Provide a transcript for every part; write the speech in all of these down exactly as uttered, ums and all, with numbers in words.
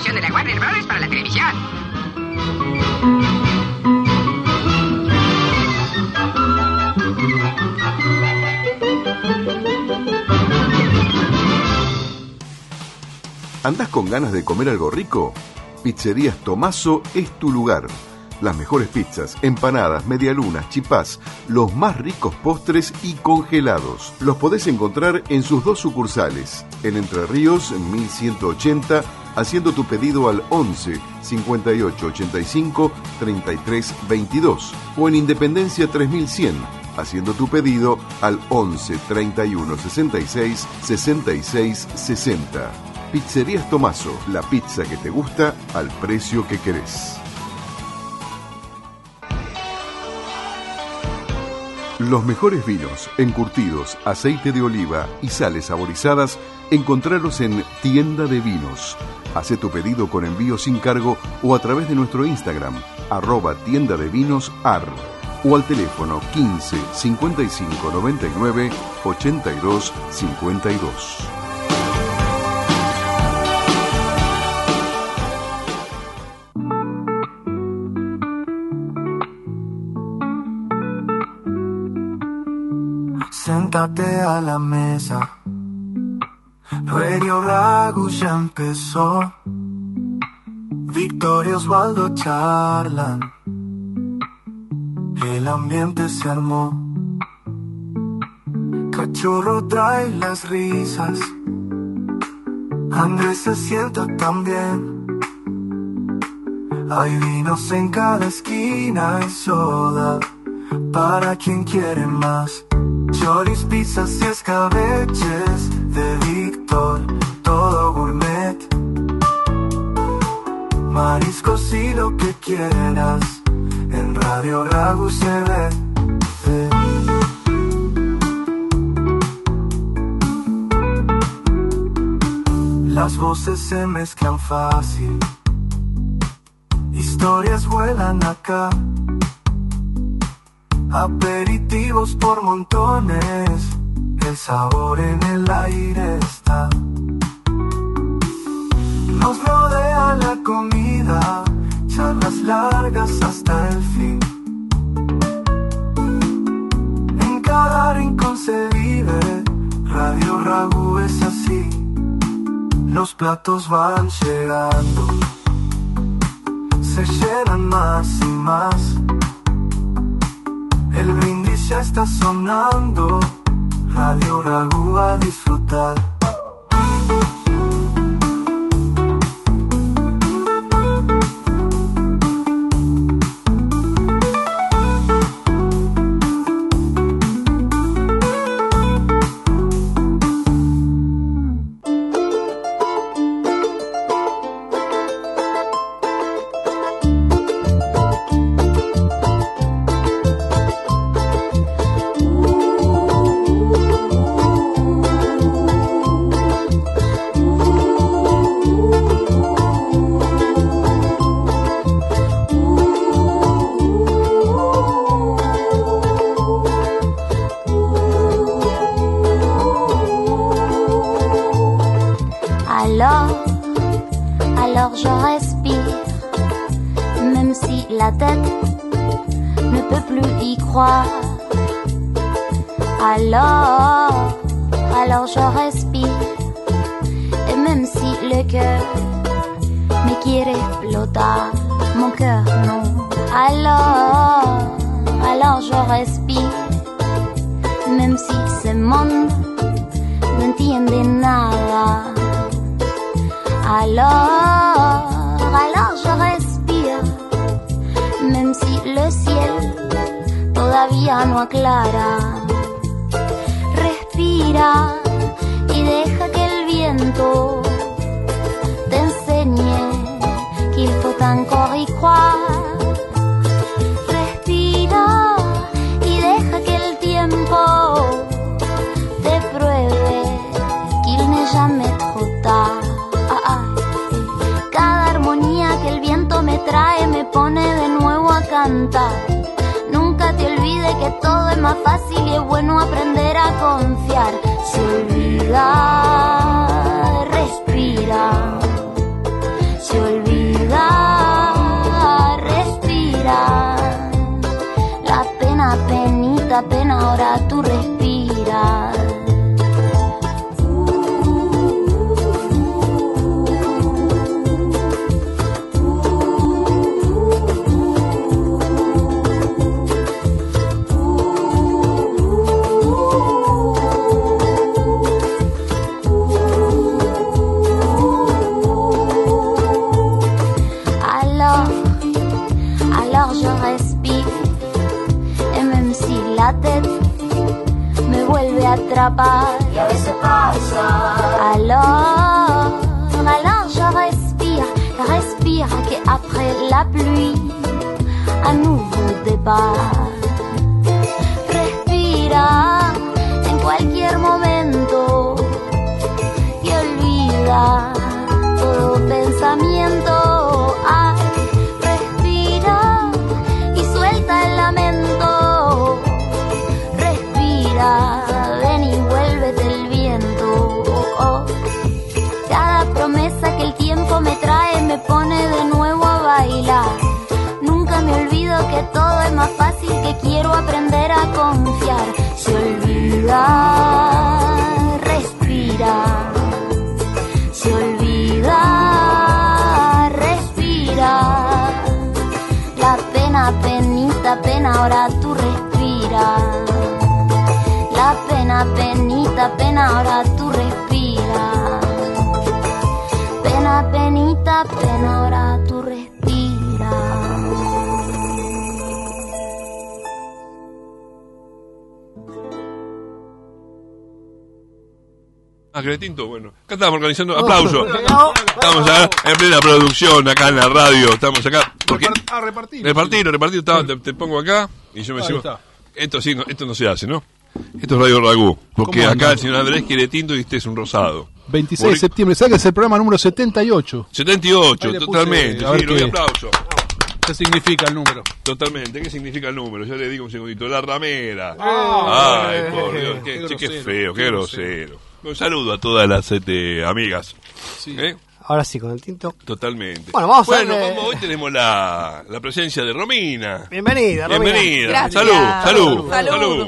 producción de la Warner Brothers para la televisión. ¿Andás con ganas de comer algo rico? Pizzerías Tomaso es tu lugar. Las mejores pizzas, empanadas, medialunas, chipás, los más ricos postres y congelados. Los podés encontrar en sus dos sucursales, en Entre Ríos, en mil ciento ochenta, haciendo tu pedido al once, cincuenta y ocho, ochenta y cinco, treinta y tres, veintidós, o en Independencia tres mil cien, haciendo tu pedido al once, treinta y uno, sesenta y seis, sesenta y seis, sesenta. Pizzerías Tomaso, la pizza que te gusta al precio que querés. Los mejores vinos, encurtidos, aceite de oliva y sales saborizadas, encontralos en Tienda de Vinos. Hacé tu pedido con envío sin cargo o a través de nuestro Instagram, arroba tienda de vinos ar, o al teléfono quince, cincuenta y cinco, noventa y nueve, ochenta y dos, cincuenta y dos. Siéntate a la mesa. Radio Ragu ya empezó. Victoria y Osvaldo charlan. El ambiente se armó. Cachorro trae las risas. Andrés se sienta también. Hay vinos en cada esquina y soda para quien quiere más. Choris, pizzas y escabeches de Víctor, todo gourmet. Mariscos y lo que quieras, en Radio Ragu se ve. ve. Las voces se mezclan fácil, historias vuelan acá. Aperitivos por montones, el sabor en el aire está. Nos rodea la comida, charlas largas hasta el fin. En cada rincón se vive, Radio Ragu es así. Los platos van llegando, se llenan más y más. El brindis ya está sonando, Radio Ragu a disfrutar. Nunca te olvides que todo es más fácil y es bueno aprender a confiar. Se olvida, respira. Se atrapar. Y a veces pasa. Alors, alors je respire, respire qu'après la pluie, un nouveau départ. Respira en cualquier momento y olvida todo pensamiento. Ay, respira y suelta el lamento. Respira, ven y vuélvete el viento. Oh, oh. Cada promesa que el tiempo me trae me pone de nuevo a bailar. Nunca me olvido que todo es más fácil, que quiero aprender a confiar. Se olvida, respira. Se olvida, respira. La pena, penita, pena, ahora tú respira. La pena, penita, pena, ahora tú respira. Pena, penita, pena, ahora tú respira. Ah, Cretinto, bueno. Acá estamos organizando aplausos. Estamos acá en plena producción, acá en la radio. Estamos acá. Porque Ah, repartir. repartir, repartir. Te, te pongo acá y yo me sigo. Esto sí, no, esto no se hace, ¿no? Esto es Radio Ragú. Porque acá anda? El señor Andrés quiere tinto y este es un rosado. veintiséis de septiembre, ¿sabes que es el programa número setenta y ocho? setenta y ocho, totalmente. A ver Sí, lo doy qué- aplauso. ¿Qué significa el número? Totalmente. ¿Qué significa el número? Yo le digo un segundito. La ramera. Ah, Ay, eh, por Dios. eh, Qué, qué che, qué grosero, feo, qué qué grosero. Un saludo a todas las este, amigas. Sí. ¿Eh? Ahora sí, con el tinto. Totalmente. Bueno, vamos a Bueno, darle- vamos, hoy tenemos la, la presencia de Romina. Bienvenida, Romina. Bienvenida. Gracias. Salud, salud, Salud. salud.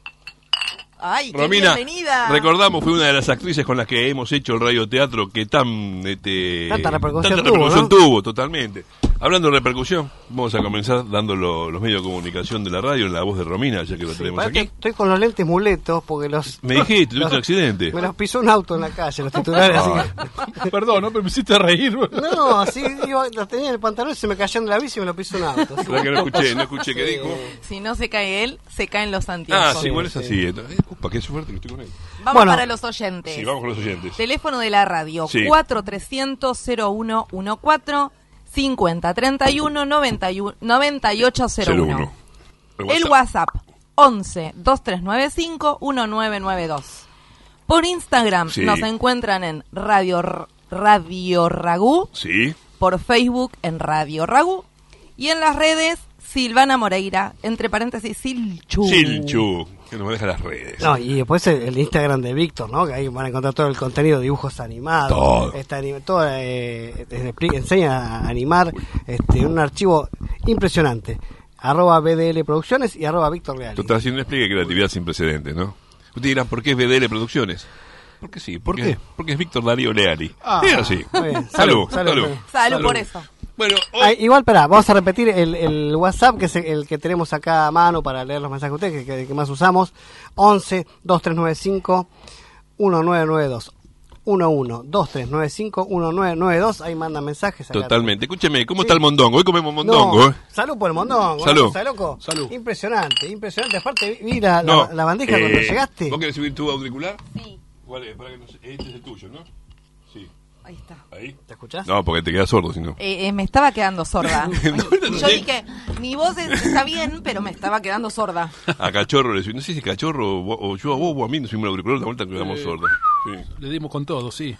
Ay, qué Romina, bienvenida. recordamos, fue una de las actrices con las que hemos hecho el radioteatro que tan... Este, Tanta repercusión tanta tuvo, repercusión ¿no? tuvo, totalmente. Hablando de repercusión, vamos a comenzar dando lo- los medios de comunicación de la radio en la voz de Romina, ya que lo tenemos Parece que aquí. estoy con los lentes muletos porque los... Me dijiste, tuviste los- un accidente. Me los pisó un auto en la calle, los titulares. así que- Perdón, ¿no? Pero me hiciste reír. No, así iba, los tenía en el pantalón y se me cayó en la bici y me lo pisó un auto. así. La que no escuché, no escuché qué dijo. Si no se cae él, se caen los anteojos. Ah, sí, igual es así. Eh, Upa, qué suerte que estoy con él. Vamos Bueno. para los oyentes. Sí, vamos con los oyentes. Teléfono de la radio, Sí. cuatro trescientos cero uno catorce cincuenta treinta y uno noventa y ocho cero uno. El WhatsApp, once dos tres nueve cinco uno nueve nueve dos. Por Instagram Sí. nos encuentran en Radio, R- Radio Ragú, Sí. por Facebook en Radio Ragú y en las redes Silvana Moreira, entre paréntesis Silchu. Silchu, que nos maneja las redes. No, y después el, el Instagram de Víctor, ¿no? Que ahí van a encontrar todo el contenido, dibujos animados. Todo. Está anim- todo eh, te expli- enseña a animar este, un archivo impresionante. Arroba B D L Producciones y arroba Víctor Leal. Total, haciendo un explique creatividad sin precedentes, ¿no? Ustedes dirán, ¿por qué es B D L Producciones? Porque sí, porque, ¿Por qué? porque es Víctor Darío Leali. Ah, es así. muy bien. Salud, Salud, salud. salud, salud. Salud por eso. Bueno, hoy, Ah, igual, espera, vamos a repetir el, el WhatsApp, que es el que tenemos acá a mano para leer los mensajes de ustedes, que, que, que más usamos. once dos tres nueve cinco uno nueve nueve dos. uno uno dos tres nueve cinco uno nueve nueve dos. Ahí mandan mensajes. acá. totalmente. Escúcheme, ¿cómo Sí. está el mondongo? Hoy comemos mondongo, No, ¿eh? salud por el mondongo. Salud. ¿no? ¿Sabes, loco? Salud. Impresionante, impresionante. Aparte, vi la, la- No, la bandeja cuando eh, llegaste. ¿Vos querés subir tu auricular? Sí, ¿Cuál es? Para que no se- Este es el tuyo, ¿no? Sí. ahí está. ¿Ahí? ¿Te escuchás? No, porque te quedas sordo, si no. Eh, eh, me estaba quedando sorda. no Yo sé. dije, mi voz es- está bien, pero me estaba quedando sorda. A Cachorro le subí, no sé si Cachorro o, o yo a vos o a mí nos subimos el auricular, la vuelta que quedamos sordos. Sí. Le dimos con todo, sí.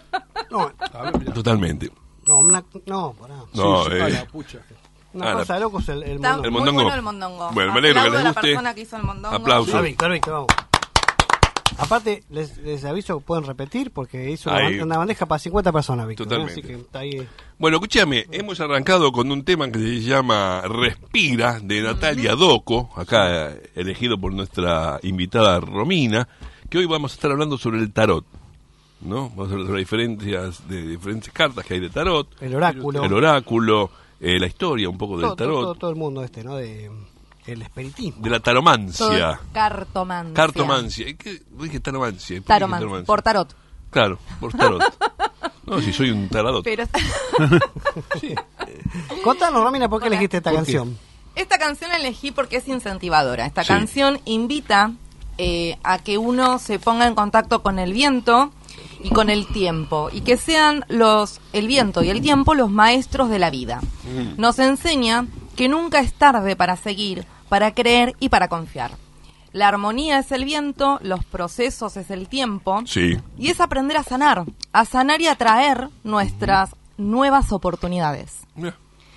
No, A ver, mirá. Totalmente. no, una, no, pará. No, Sí, sí, eh. a la pucha. Una Ah, cosa la- de locos el, el Está mondongo. El muy mondongo. bueno el mondongo. Bueno, me alegro que Aplaudo les a la guste. persona que hizo el mondongo. Aplauso. Ah, Víctor, Víctor, vamos. Aparte, les, les aviso que pueden repetir porque hizo una, Ahí. ban- una bandeja para cincuenta personas, Víctor. ¿no? Totalmente. Así que está ahí. Bueno, escúchame, hemos arrancado con un tema que se llama Respira, de Natalia Doco, acá eh, elegido por nuestra invitada Romina, que hoy vamos a estar hablando sobre el tarot, ¿no? Vamos a hablar sobre las diferencias de diferentes cartas que hay de tarot, El oráculo. el oráculo, eh, la historia un poco del todo, todo, tarot, todo, todo el mundo este, ¿no? De el espiritismo. de la Todo taromancia. cartomancia. Cartomancia. ¿Qué? Dije taromancia. ¿Por qué dije Taroman- taromancia? por tarot. Claro, por tarot. No, si soy un taradot. Pero Contanos, Romina, ¿por qué Hola. elegiste esta ¿Por qué? canción? esta canción la elegí porque es incentivadora. Esta Sí. canción invita eh, a que uno se ponga en contacto con el viento y con el tiempo, y que sean los el viento y el tiempo los maestros de la vida. Mm. Nos enseña que nunca es tarde para seguir, para creer y para confiar. La armonía es el viento, los procesos es el tiempo, sí. y es aprender a sanar, a sanar y atraer nuestras nuevas oportunidades. Yeah.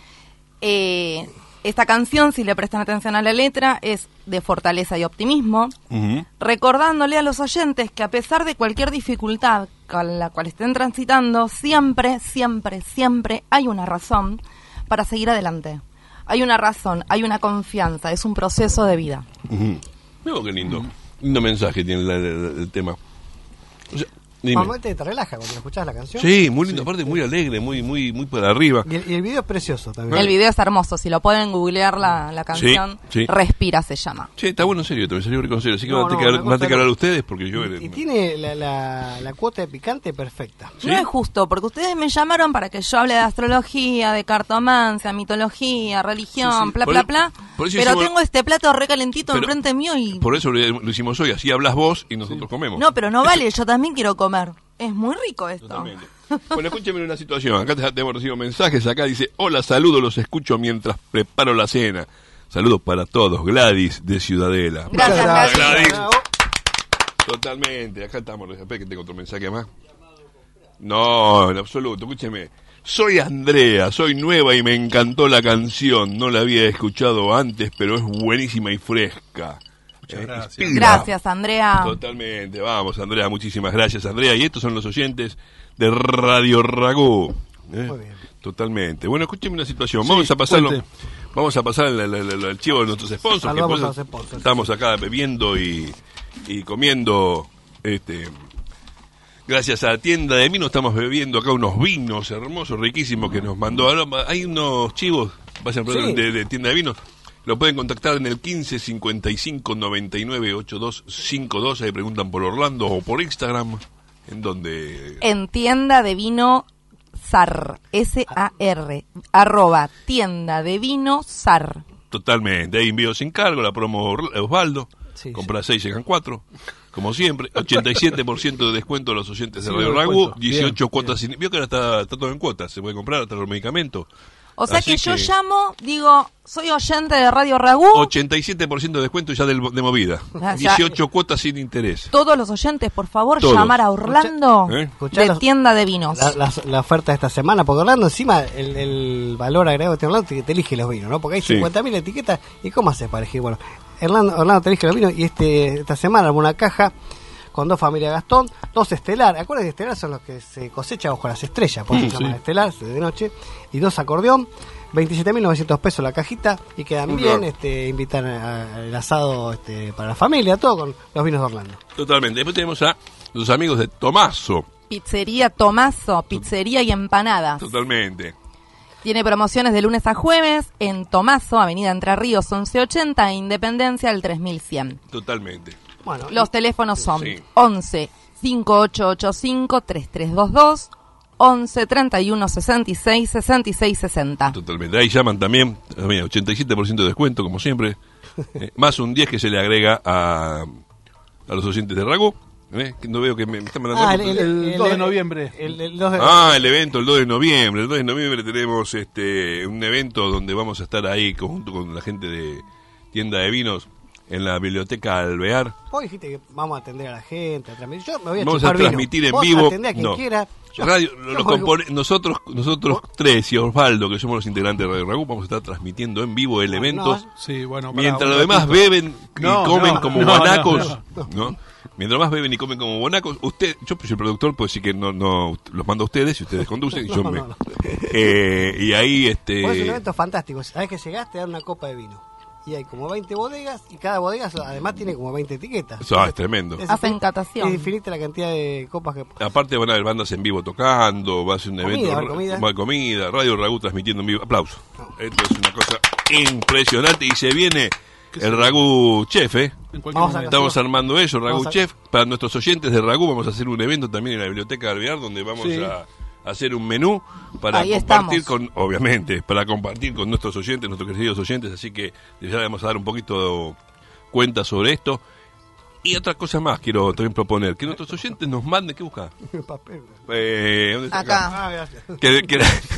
Eh, esta canción, si le prestan atención a la letra, es de fortaleza y optimismo, uh-huh. recordándole a los oyentes que a pesar de cualquier dificultad con la cual estén transitando, siempre, siempre, siempre hay una razón para seguir adelante. Hay una razón, hay una confianza, es un proceso de vida. Uh-huh. Mira qué lindo, lindo mensaje tiene la, la, el tema. O sea, normalmente te relaja cuando escuchás la canción. Sí, muy lindo, sí. Aparte muy alegre, muy muy muy para arriba. Y el, y el video es precioso también. El video es hermoso, si lo pueden googlear la, la canción, sí, sí. Respira se llama. Sí, está bueno en serio, te me salió en serio, así que no, van a tener no, que, que hablar ustedes porque yo... Y, y tiene la, la, la cuota de picante perfecta. ¿Sí? No es justo, porque ustedes me llamaron para que yo hable de astrología, de cartomancia, mitología, religión, sí, sí. bla, bla, bla, pero hicimos... tengo este plato recalentito pero, enfrente mío y... Por eso lo, lo hicimos hoy, así hablas vos y nosotros sí. comemos. No, pero no vale, yo también quiero comer. Es muy rico esto. Totalmente. Bueno, escúcheme una situación. Acá tenemos recibido mensajes. Acá dice: hola, saludos, los escucho mientras preparo la cena. Saludos para todos. Gladys de Ciudadela. Gracias, Gladys. Gladys. Totalmente. Acá estamos. Espera que tengo otro mensaje más. No, en absoluto. Escúcheme. Soy Andrea, soy nueva y me encantó la canción. No la había escuchado antes, pero es buenísima y fresca. Muchas gracias. Eh, gracias, Andrea. Totalmente, vamos, Andrea, muchísimas gracias, Andrea. Y estos son los oyentes de Radio Ragú. ¿eh? Muy bien. Totalmente. Bueno, escúcheme una situación. Sí, vamos a pasarlo. Cuente. Vamos a pasar el, el, el, el archivo de nuestros sponsors. Que a los sponsors. Estamos acá bebiendo y, y comiendo. Este, gracias a la tienda de vino estamos bebiendo acá unos vinos hermosos, riquísimos que nos mandó. Ahora, hay unos chivos, vayan sí. de, de tienda de vinos. Lo pueden contactar en el quince cincuenta y cinco noventa y nueve ochenta y dos cincuenta y dos. Ahí preguntan por Orlando o por Instagram. ¿En dónde? En tienda de vino SAR. S A R. Arroba tienda de vino SAR. Totalmente. Hay envío sin cargo. La promo Osvaldo. Sí, Compra sí. seis, llegan cuatro. Como siempre. ochenta y siete por ciento de descuento a los oyentes de sí, Radio Ragú. dieciocho bien, cuotas. Bien. Sin, vio que ahora está, está todo en cuotas. Se puede comprar hasta los medicamentos. O sea Así que yo que... llamo, digo, soy oyente de Radio Ragú. ochenta y siete por ciento de descuento ya del, de movida. Ah, dieciocho cuotas sin interés. Todos los oyentes, por favor, Todos. llamar a Orlando ¿Eh? de los, tienda de vinos. La, la, la oferta de esta semana, porque Orlando encima el, el valor agregado de Orlando te, te elige los vinos, ¿no? Porque hay sí. cincuenta mil etiquetas. ¿Y cómo haces para elegir? Bueno, Orlando, Orlando te elige los vinos y este esta semana armó una caja con dos familias Gastón, dos Estelar. Acuérdense que Estelar son los que se cosechan bajo las estrellas, por eso se llaman Estelar, de noche. Y dos Acordeón. veintisiete mil novecientos pesos la cajita y quedan Muy bien, este, invitan al asado este, para la familia, todo con los vinos de Orlando. Totalmente. Después tenemos a los amigos de Tomaso. Pizzería Tomaso, pizzería y empanadas. Totalmente. Tiene promociones de lunes a jueves en Tomaso, Avenida Entre Ríos once ochenta, e Independencia al tres mil cien. Totalmente. Bueno, los teléfonos son sí. once cinco ocho ocho cinco tres tres dos dos, once treinta y uno sesenta y seis sesenta y seis sesenta. Totalmente. Ahí llaman también, ochenta y siete por ciento de descuento, como siempre. Eh, más un diez que se le agrega a, a los oyentes de Ragú. ¿Eh? No veo que me, me están mandando. Ah, el, el, el, el dos de noviembre. El, el dos de... Ah, el evento, el dos de noviembre. El dos de noviembre tenemos este un evento donde vamos a estar ahí junto con la gente de tienda de vinos en la biblioteca Alvear. Vos dijiste que vamos a atender a la gente, a transmitir. Yo me voy a vamos a transmitir vino. en Vos vivo. Atendé a quien no. quiera. Yo, Radio, lo, lo compone, nosotros nosotros tres y Osvaldo, que somos los integrantes de Radio Ragú, vamos a estar transmitiendo en vivo el evento. No, sí, bueno, mientras los demás beben y no, comen no, como no, guanacos, no, no, ¿no? Mientras más beben y comen como guanacos, usted, yo soy el productor, pues sí que no, no los mando a ustedes y ustedes conducen y yo no, me. No, no. Eh, y ahí este. Pues es un evento fantástico. Sabes que llegaste, te dan una copa de vino. Y hay como veinte bodegas y cada bodega además tiene como veinte etiquetas. Eso ah, es tremendo. Es Hacen catación. Es infinita la cantidad de copas que... Aparte van a haber bandas en vivo tocando, va a ser un comida, evento... Va comida. Va comida, Radio Ragú transmitiendo en vivo. Aplauso. No. Esto es una cosa impresionante y se viene el Ragú Chef, ¿eh? Estamos armando eso, Ragú Chef. Para nuestros oyentes de Ragú vamos a hacer un evento también en la Biblioteca de Alvear donde vamos sí. a... hacer un menú para Ahí compartir estamos. con, obviamente, para compartir con nuestros oyentes, nuestros queridos oyentes, así que ya le vamos a dar un poquito de cuenta sobre esto. Y otra cosa más quiero también proponer, que nuestros oyentes nos manden, ¿qué busca? Papel. Eh, ¿dónde está Acá. Ah, gracias. Que, que,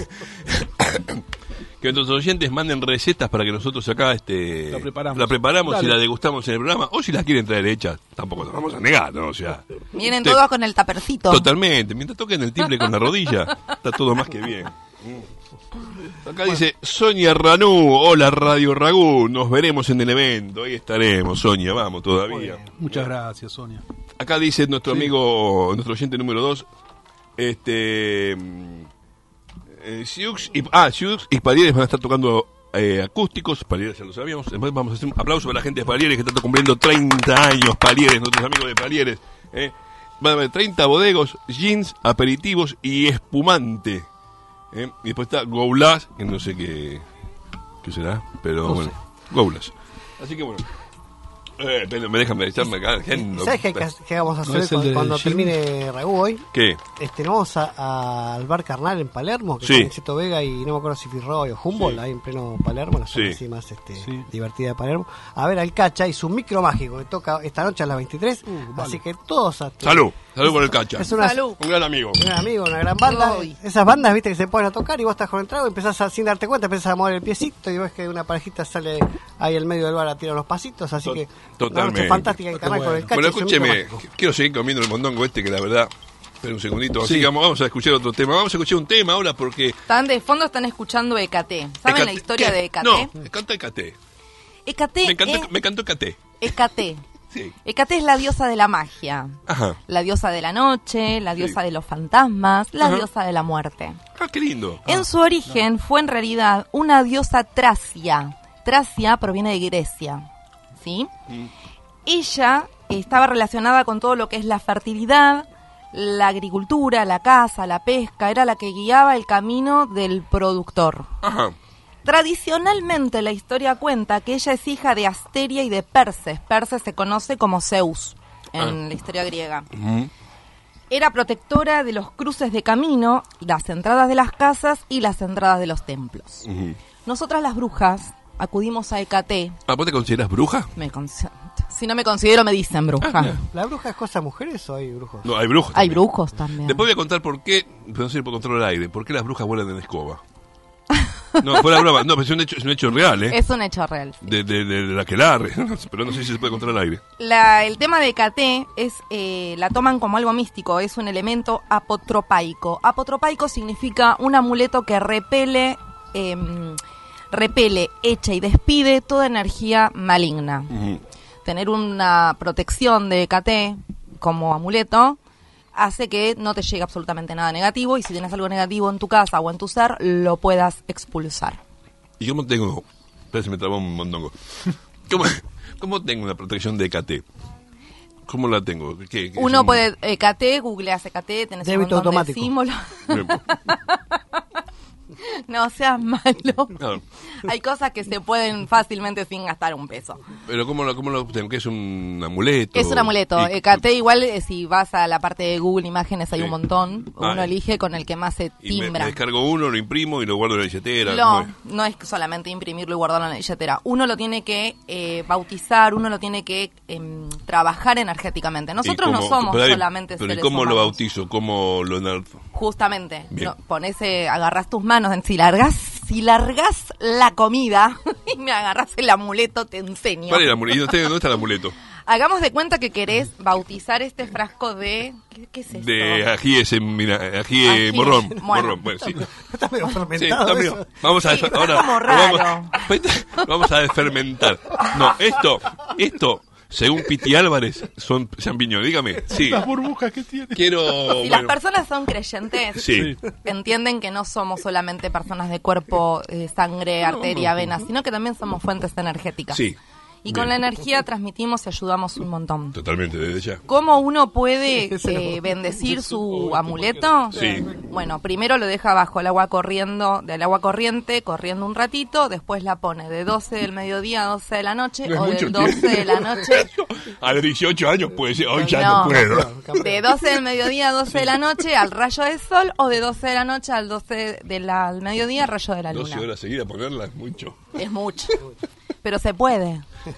que nuestros oyentes manden recetas para que nosotros acá este, La preparamos. la preparamos y Dale. la degustamos en el programa, o si la quieren traer hechas, tampoco nos vamos a negar, ¿no? O sea, Vienen te- todos con el tapercito. totalmente, mientras toquen el timbre con la rodilla, está todo más que bien. Acá dice Sonia Ranú, hola Radio Ragú, nos veremos en el evento, ahí estaremos, Sonia, vamos todavía. Muchas gracias, Sonia. Acá dice nuestro Sí. amigo, nuestro oyente número dos, este, mm, eh, Siux y, ah, Siux y Palieres van a estar tocando eh, acústicos, Palieres ya lo sabíamos, después vamos a hacer un aplauso para la gente de Palieres que está cumpliendo treinta años, Palieres, nuestros amigos de Palieres, eh. Van a haber treinta bodegos, jeans, aperitivos y espumante. ¿Eh? Y después está Goulas, que no sé qué, qué será, pero No bueno, Goulas. Así que bueno, eh, pero me dejan echarme acá. gente, ¿Sabes qué, qué- qué vamos a ¿No hacer es el cuando, de cuando Jim? termine Ragú hoy? ¿Qué? Este, nos vamos a- a- al bar Carnal en Palermo, que Sí. está en Cheto Vega y no me acuerdo si Firroy o Humboldt, Sí. ahí en pleno Palermo, la zona Sí. así más este, Sí. divertida de Palermo, a ver al Cacha y su micro mágico que toca esta noche a las veintitrés, Uh, vale. así que todos... a- Salud, salud por el cacha. Es una, Salud. Un gran amigo. un gran amigo, una gran banda. Uy. Esas bandas, viste, que se ponen a tocar y vos estás con el trago y empezás a, sin darte cuenta, empezás a mover el piecito y ves que una parejita sale ahí al medio del bar a tirar los pasitos, así To- que totalmente. una noche fantástica en Carnal con el Cacha. Bueno, y su escúcheme, micro mágico. quiero seguir comiendo el mondongo este que la verdad... Espera un segundito, así Sí. que vamos, vamos a escuchar otro tema. Vamos a escuchar un tema ahora porque... Están de fondo, están escuchando E K T. ¿Saben la Ecate- historia ¿qué? de E K T? No, me canta Ecate. E K T Me, encanta, es me cantó Ecate. E K T. Sí. E K T es la diosa de la magia, Ajá. la diosa de la noche, la diosa Sí. de los fantasmas, la Ajá. diosa de la muerte. Ah, qué lindo. En su origen fue en realidad una diosa tracia. Tracia proviene de Grecia, ¿sí? Mm. Ella estaba relacionada con todo lo que es la fertilidad, la agricultura, la caza, la pesca, era la que guiaba el camino del productor. Ajá. Tradicionalmente la historia cuenta que ella es hija de Asteria y de Perses. Perses se conoce como Zeus en Ah. la historia griega. Ujú. Era protectora de los cruces de camino, las entradas de las casas y las entradas de los templos. Ujú. Nosotras las brujas acudimos a E K T. Ah, ¿vos te consideras bruja? Me consi- si no me considero me dicen bruja. Ah, mira. ¿La bruja es cosa de mujeres o hay brujos? No, hay brujos. Hay también. brujos también. Después voy a contar por qué, pero no sé si puedo controlar el aire, por qué las brujas vuelan en escoba. No, fuera broma, no, pero es un hecho, es un hecho real, ¿eh? Es un hecho real. De, de, de, de la que larre, pero no sé si se puede controlar el aire. La- el tema de E K T es, eh, la toman como algo místico, es un elemento apotropaico. Apotropaico significa un amuleto que repele, em, repele, echa y despide toda energía maligna. Ujú. Tener una protección de E K T como amuleto hace que no te llegue absolutamente nada negativo y si tienes algo negativo en tu casa o en tu ser, lo puedas expulsar. ¿Y cómo tengo? Espera, se me trabó un mondongo. ¿Cómo, cómo tengo una protección de E K T? ¿Cómo la tengo? ¿Qué- qué es Uno un- puede, E K T, googleas E K T, tenés Débito un montón automático. de símbolos. Bien. No seas malo. Claro. Hay cosas que se pueden fácilmente sin gastar un peso. Pero ¿cómo lo, cómo lo tengo? ¿Qué es un amuleto? Es un amuleto. Y- E K T igual, eh, si vas a la parte de Google Imágenes hay Sí. un montón. Ah, Uno eh. elige con el que más se y me, timbra. me descargo uno, lo imprimo y lo guardo en la billetera. ¿cómo No, es? no es solamente imprimirlo y guardarlo en la billetera. Uno lo tiene que eh, bautizar, uno lo tiene que em, trabajar energéticamente. Nosotros ¿Y no cómo- somos pero ahí- solamente pero ¿y seres cómo lo humanos. bautizo? ¿Cómo lo enalzo? Justamente, Bien. no, pones, eh, agarrás tus manos, en, si largas, si largas la comida y me agarras el amuleto, te enseño. ¿Cuál es el amuleto? ¿Y ¿Dónde, dónde está el amuleto? Hagamos de cuenta que querés bautizar este frasco de... ¿Qué, qué es esto? De ajíes, en, mira, ají, Ají. morrón. Bueno. morrón, bueno, sí. Está medio Sí, fermentado está eso. bien. Vamos a Sí, está ahora como raro. Vamos, vamos a desfermentar. No, esto, esto, según Piti Álvarez, son champiñones. Dígame, sí. Las burbujas que tiene. Quiero. Si las bueno, personas son creyentes, sí. entienden que no somos solamente personas de cuerpo, eh, sangre, arteria, venas, sino que también somos fuentes energéticas. Sí. Y con Bien. la energía transmitimos y ayudamos un montón. Totalmente, desde ya. ¿Cómo uno puede eh, bendecir su amuleto? Sí. Bueno, primero lo deja bajo el agua corriendo, del agua corriente, corriendo un ratito, después la pone de doce del mediodía a doce de la noche, No es o mucho del doce de la noche, A los dieciocho años puede ser, hoy ya no, No. puedo. de doce del mediodía a doce de la noche al rayo del sol, o de doce de la noche al doce del al mediodía al rayo de la doce luna. horas seguidas ponerla es mucho. Es mucho, pero se puede.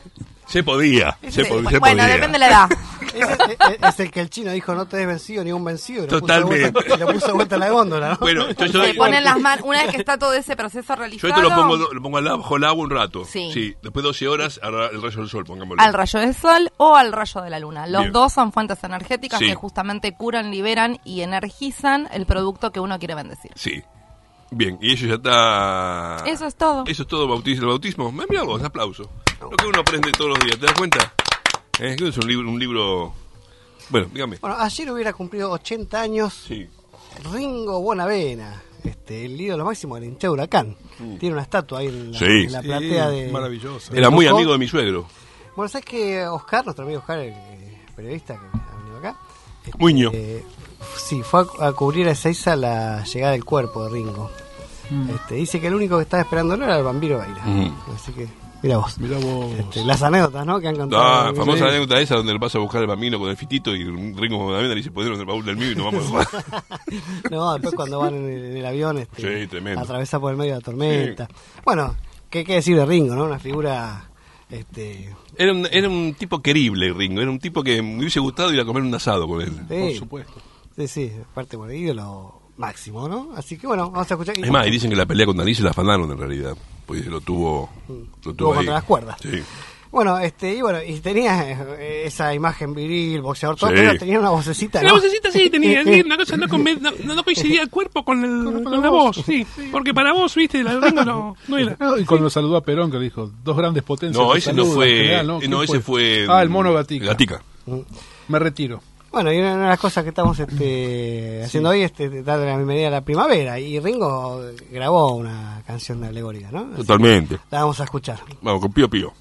Se podía. Se, Sí, po- bueno, se podía. depende de la edad. Es, es- es el que el chino dijo, no te des vencido ni un vencido. Y lo puso de Totalmente. vuelta- y lo puso de vuelta en la góndola, ¿no? Bueno, yo, yo, Se ponen las manos, una vez que está todo ese proceso yo realizado, esto lo pongo, lo pongo al lado, bajo el agua un rato. Sí. Después doce horas, al el rayo del sol, pongámoslo. al rayo del sol o al rayo de la luna. Los Bien. dos son fuentes energéticas Sí. que justamente curan, liberan y energizan el producto que uno quiere bendecir. Sí. Bien, y eso ya está... Eso es todo. Eso es todo, bautismo. El bautismo, mira vos, aplauso. Lo que uno aprende todos los días, ¿te das cuenta? Eh, que es un libro, un libro... Bueno, dígame. Bueno, ayer hubiera cumplido ochenta años Sí. Ringo Bonavena, este, el ídolo máximo del hincha de Huracán. Tiene una estatua ahí en la, Sí. en la Sí, platea de... maravillosa. de Era muy Tocó. amigo de mi suegro. Bueno, ¿sabes que Oscar, nuestro amigo Oscar, el, eh, periodista que ha venido acá? este, Muño. eh, sí, fue a, a cubrir a Ezeiza la llegada del cuerpo de Ringo. Mm. Este, dice que el único que estaba esperándolo era el Bambino Veira. Ujú. Así que, mira vos. Mirá vos. Este, las anécdotas, ¿no? Que han contado. Ah, famosa Sí. anécdota esa donde le pasa a buscar el bambino con el fitito y Ringo de la dice, podieron el baúl del mío y nos vamos a jugar. No, después cuando van en el, en el avión, este, Sí, tremendo. atravesa por el medio de la tormenta. Bueno, ¿qué, qué decir de Ringo, no? Una figura, este, Era un, era un tipo querible, Ringo. Era un tipo que me hubiese gustado ir a comer un asado con él. Por sí, supuesto. sí, sí, aparte por el ídolo máximo, ¿no? Así que bueno, vamos a escuchar. Es más, y dicen que la pelea con Dalí se la afanaron en realidad. Pues lo tuvo, lo Tuvo tuvo ahí. contra las cuerdas. Sí. Bueno, este, y bueno, y tenía eh, esa imagen viril, boxeador, todo, Sí. pero tenía una vocecita, ¿no? La vocecita sí tenía, sí, una cosa no, conven- no, no coincidía el cuerpo con, el, con la voz, sí, porque para vos, viste, la Ringo no, no era. No, y cuando saludó a Perón, que dijo, dos grandes potencias. No, te ese no saludan, fue. general, No, ¿Quién ese fue. Ah, el mono Gatica. Gatica. Me retiro. Bueno, y una una de las cosas que estamos este, haciendo hoy es este, darle la bienvenida a la primavera. Y Ringo grabó una canción alegórica, ¿no? Así Totalmente. que la vamos a escuchar. Vamos, con Pío Pío.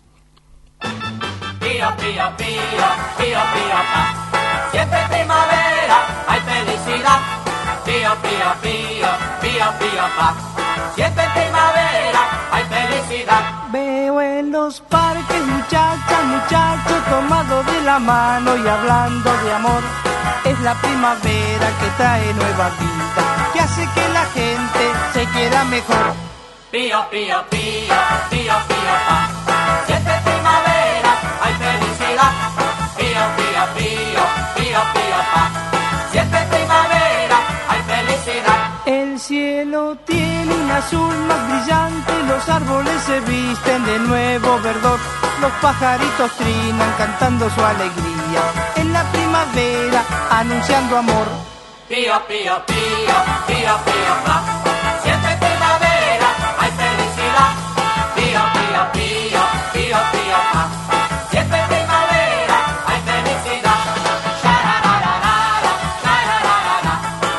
Pío, pío, pío, pío, pío, pa. Siempre primavera, hay felicidad. Pío, pío, pío, pío, pío, pa. Siempre primavera, hay felicidad. Veo en los parques muchachas, muchachos tomados de la mano y hablando de amor. Es la primavera que trae nueva vida, que hace que la gente se quiera mejor. Pío, pío, pío, pío, pío, pa. Siempre primavera, hay felicidad. Pío, pío, pío, pío, pío, pa. Siempre primavera, hay felicidad. El cielo tiene un azul más brillante, los árboles se visten de nuevo verdor, los pajaritos trinan cantando su alegría, en la primavera anunciando amor. Pío, pío, pío, pío, pío, pa. Siempre primavera, hay felicidad. Pío, pío, pío, pío, pío, pa. Siempre primavera, hay felicidad. Sharararara, sharararara,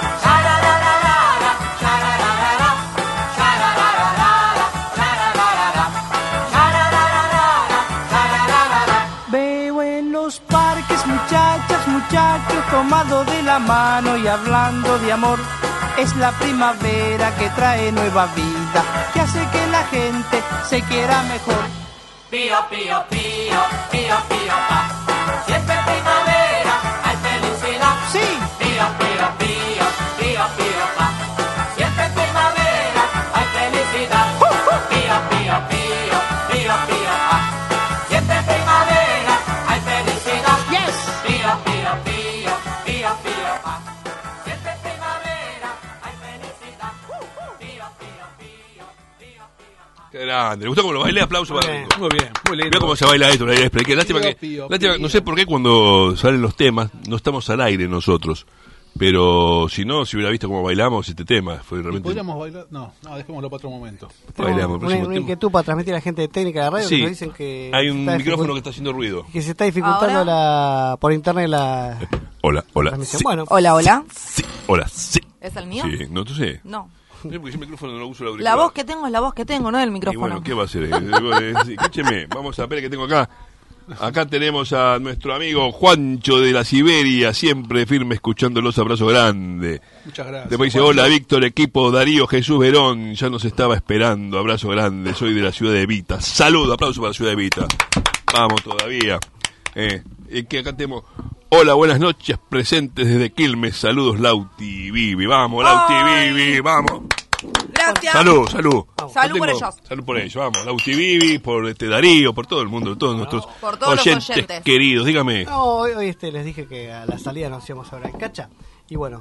sharararara, sharararara, sharararara, sharararara, sharararara, sharararara. Veo en los parques muchachas, muchachos tomados de la mano y hablando de amor. Es la primavera que trae nueva vida, que hace que la gente se quiera mejor. Pío, pío, pío, pío, pío, pa. Siempre primavera, hay felicidad. Sí. Pío, pío, pío, pío, pío, pa. Siempre primavera, hay felicidad. Pío, pío, pío, pío, pío, pa. Siempre primavera, hay felicidad. Yes. Pío, pío, pío, pío, pío, pa. Siempre primavera, hay felicidad. Pío, pío, pío, pío, pío, pa. Qué grande. ¿Le gustó cómo lo bailé? Aplauso para Bien. Ringo. Muy bien, muy lindo. Mira cómo se baila esto, la idea es que lástima Pío, que, pío, lástima, pío. no sé por qué cuando salen los temas no estamos al aire nosotros, pero si no, si hubiera visto cómo bailamos este tema, fue ¿Y realmente... podríamos bailar? No, no, dejémoslo para otro momento. Bailamos, Una, próximo una tema. inquietud para transmitir a la gente de técnica de radio, Sí, que nos dicen que hay se un está micrófono que dificu- está haciendo ruido. que se está dificultando la por internet la Hola, hola, transmisión. sí, Bueno, Hola, hola. sí, hola, sí. ¿Es el mío? Sí, no, tú sé. No. Sí, porque ese micrófono no lo uso el La auricular. voz que tengo es la voz que tengo, no el Y micrófono. bueno, ¿qué va a hacer? Eh, eh, sí, escúcheme, vamos a ver qué tengo acá. Acá tenemos a nuestro amigo Juancho de la Siberia, siempre firme escuchándolos, abrazo grande. Muchas gracias. Después dice, Juancho. hola Víctor, equipo Darío Jesús Verón, ya nos estaba esperando, abrazo grande, soy de la ciudad de Vita. Saludo, aplauso para la ciudad de Vita. Vamos todavía. Eh, eh, que acá tenemos, hola, buenas noches, presentes desde Quilmes, saludos Lauti Vivi, vamos Lauti Ay. Vivi, vamos. Gracias. Salud, salud. vamos. Vamos. Salud Yo por tengo- ellos. Salud por ellos, vamos. Lauti Vivi, por este Darío, por todo el mundo, todos nuestros Por todos los oyentes, oyentes. queridos. Dígame. No, hoy, hoy este, les dije que a la salida nos íbamos a ver en Cacha. Y bueno,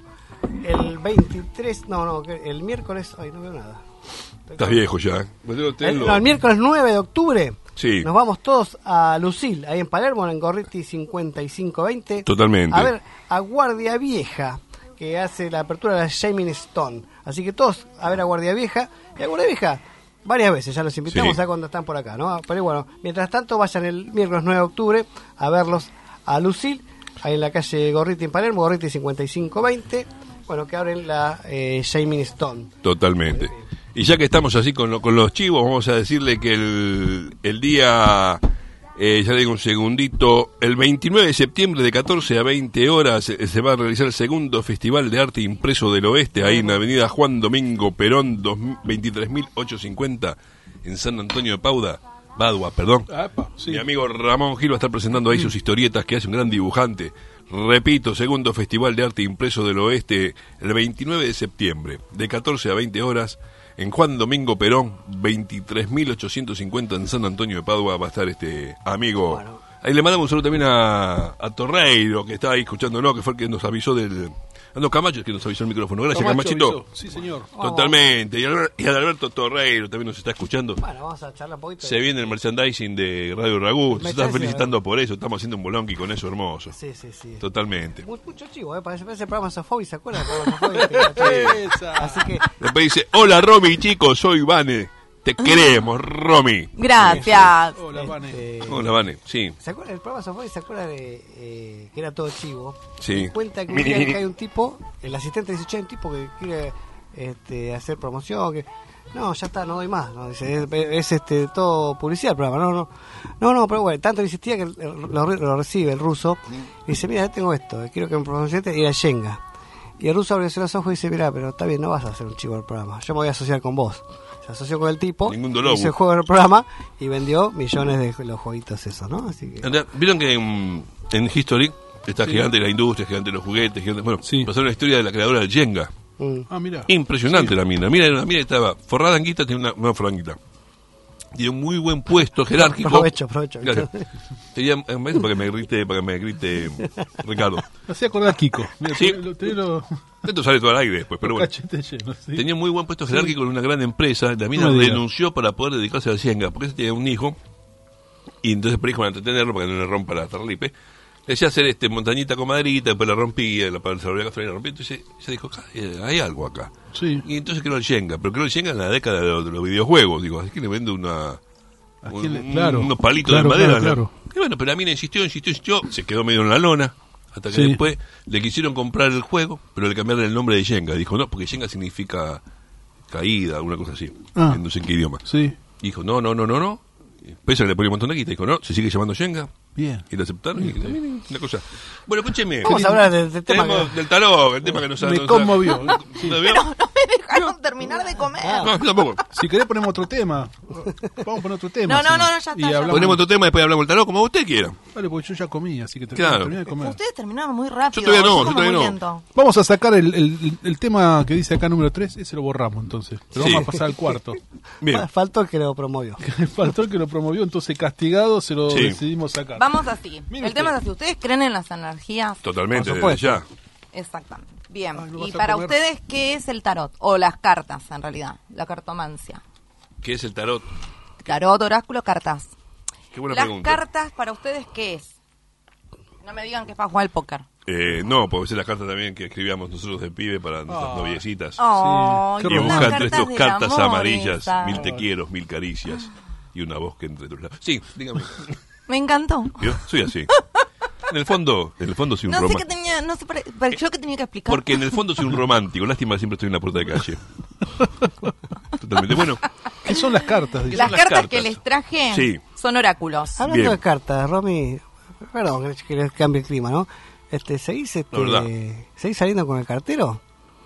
el veintitrés, no, no, que el miércoles, ay, no veo nada. Estás viejo ya. ¿eh? Pues debo El, tenerlo. no, el miércoles nueve de octubre Sí. nos vamos todos a Lucil, ahí en Palermo, en Gorriti cincuenta y cinco veinte. Totalmente. A ver, a Guardia Vieja, que hace la apertura de la Shaming Stone. Así que todos a ver a Guardia Vieja. Y a Guardia Vieja, varias veces ya los invitamos Sí. a cuando están por acá, ¿no? Pero bueno, mientras tanto vayan el miércoles nueve de octubre a verlos a Lucil, ahí en la calle Gorriti en Palermo, Gorriti cincuenta y cinco veinte. Bueno, que abren la eh, Shaming Stone. Totalmente. Y ya que estamos así con, lo- con los chivos, vamos a decirle que el, el día, eh, ya le digo un segundito, el veintinueve de septiembre de catorce a veinte horas eh, se va a realizar el segundo Festival de Arte Impreso del Oeste, ahí en la avenida Juan Domingo Perón, dos- veintitrés mil ochocientos cincuenta, en San Antonio de Pauda, Padua, perdón. Apa, sí. Mi amigo Ramón Gil va a estar presentando ahí sus historietas, que hace un gran dibujante. Repito, segundo Festival de Arte Impreso del Oeste, el veintinueve de septiembre, de catorce a veinte horas, en Juan Domingo Perón, veintitrés mil ochocientos cincuenta, en San Antonio de Padua, va a estar este amigo. Bueno. Ahí le mandamos un saludo también a, a Torreiro, que está ahí escuchándonos, que fue el que nos avisó del... Ah, no, Camacho es que nos avisó el micrófono. Gracias, Camacho Camachito. avisó. Sí, señor. Totalmente. Y, Albert- y Alberto Torreiro también nos está escuchando. Bueno, vamos a charlar un poquito. Se viene el merchandising de Radio Ragú. Se está Merchandising, felicitando por eso. Estamos haciendo un bolonqui con eso hermoso. Sí, sí, sí. Totalmente. Mu- Mucho chivo, ¿eh? Parece, parece el programa Sofobi, ¿se acuerdan? del programa Sofobi? Esa. Así que, Después dice, hola Romy, chicos, soy Vane. Te queremos, Romy. Gracias. Hola, Vane. este, Hola, Vane. Sí. ¿se acuerdan del programa Sofobi? ¿Se acuerdan de eh, que era todo chivo? Sí. Y cuenta que un día que hay un tipo, el asistente dice, che, hay un tipo que quiere este, hacer promoción, que no, ya está, no doy más. No, dice, es, es, este todo publicidad el programa. No, no, no, no, pero bueno, tanto insistía que lo, lo recibe el ruso. Y dice, mira, ya tengo esto, quiero que me promociones y la Yenga. Y el ruso abre los ojos y dice, mira, pero está bien, no vas a hacer un chivo del programa, yo me voy a asociar con vos. Se asoció con el tipo, Ningún dolor. hizo el juego del programa y vendió millones de los jueguitos esos, ¿no? Así que... Andá, ¿vieron que en, en History está gigante de la industria, gigante de los juguetes? Gigante, bueno, Sí. pasaron la historia de la creadora del Jenga. mm. Ah, mira. Impresionante la mina. Mira, la mina estaba forrada en guita, tenía una, una forrada en guita. Tiene un muy buen puesto jerárquico. Aprovecho, aprovecho. Claro. Tenía, en vez para que me grite, para que me grite Ricardo. Me hacía acordar a Kiko. Mira, Sí. tenés lo- tenés lo- Esto sale todo al aire después, pero los bueno. cachetes llenos, sí. Tenía muy buen puesto jerárquico en una gran empresa. La mina No me diga. renunció para poder dedicarse al Jenga, porque ella tenía un hijo. Y entonces, por hijo, para entretenerlo, para que no le rompa la tarlipe, le decía hacer este montañita con maderita, después la rompía, la para la café la rompía. Entonces ella dijo, "Acá, eh, hay algo acá. Sí. Y entonces creó el Jenga, pero creó el Jenga en la década de los, de los videojuegos. Digo, así que le vende una. ¿A un- quién le- un- claro, unos palitos claro, de madera. claro, claro. Y bueno, pero la mina insistió, insistió, insistió, se quedó medio en la lona, hasta que Sí. después le quisieron comprar el juego, pero le cambiaron el nombre de Jenga. Dijo, no, porque Jenga significa caída, alguna cosa así, Ah. en no sé en qué idioma. Sí. Dijo, no, no, no, no, no. Pese a que le ponía un montón de guita, dijo, no, se sigue llamando Jenga. Bien. Y lo aceptaron. Y, también una cosa. Bueno, escúcheme. Vamos a hablar del, del tema. Tenemos que- del tarot, el tema que nos ha... Me nos ha- conmovió. ¿No vio? No me dejaron terminar de comer. No, tampoco. Si querés ponemos otro tema. Vamos a poner otro tema. No, no, si no, no, ya está, Y ya hablamos- Ponemos otro tema y después hablamos del tarot, como usted quiera. Vale, porque yo ya comí, así que te Claro. terminé de comer. Ustedes terminaron muy rápido. Yo todavía no, yo yo como todavía muy no. lento. Vamos a sacar el, el, el tema que dice acá número tres, ese lo borramos entonces. Pero Sí. vamos a pasar al cuarto. Bien. Fa- Faltó el que lo promovió. Faltó el que lo promovió, entonces castigado se lo Sí. decidimos sacar. Vamos así. Mire El tema es usted. así. ¿Ustedes creen en las energías? Totalmente, Por desde supuesto. ya. Exactamente. Bien. Ay, lo vas Y a para comer. ustedes, ¿qué es el tarot? O las cartas, en realidad. La cartomancia. ¿Qué es el tarot? Tarot, oráculo, cartas. Qué buena Las pregunta. cartas, para ustedes, ¿qué es? No me digan que es para jugar al póker. Eh, no, puede ser las cartas también que escribíamos nosotros de pibe para nuestras Ah. noviecitas. Oh, qué y romántico. buscar entre estos del cartas amor amarillas, esas. mil te quiero, mil caricias y una voz que entre tus labios. Sí, dígame. Me encantó. Yo soy así. En el fondo, en el fondo soy un No sé qué romántico. tenía, no sé, para- para- yo que tenía que explicar. Porque en el fondo soy un romántico. Lástima que siempre estoy en la puerta de calle. Totalmente. Bueno, ¿Qué son las cartas? Dice? Las las cartas, cartas. que les traje Sí. son oráculos. Hablando Bien. de cartas, Romy, perdón que- que les cambie el clima, ¿no? Este, ¿seguís, La verdad. este, ¿seguís saliendo con el cartero?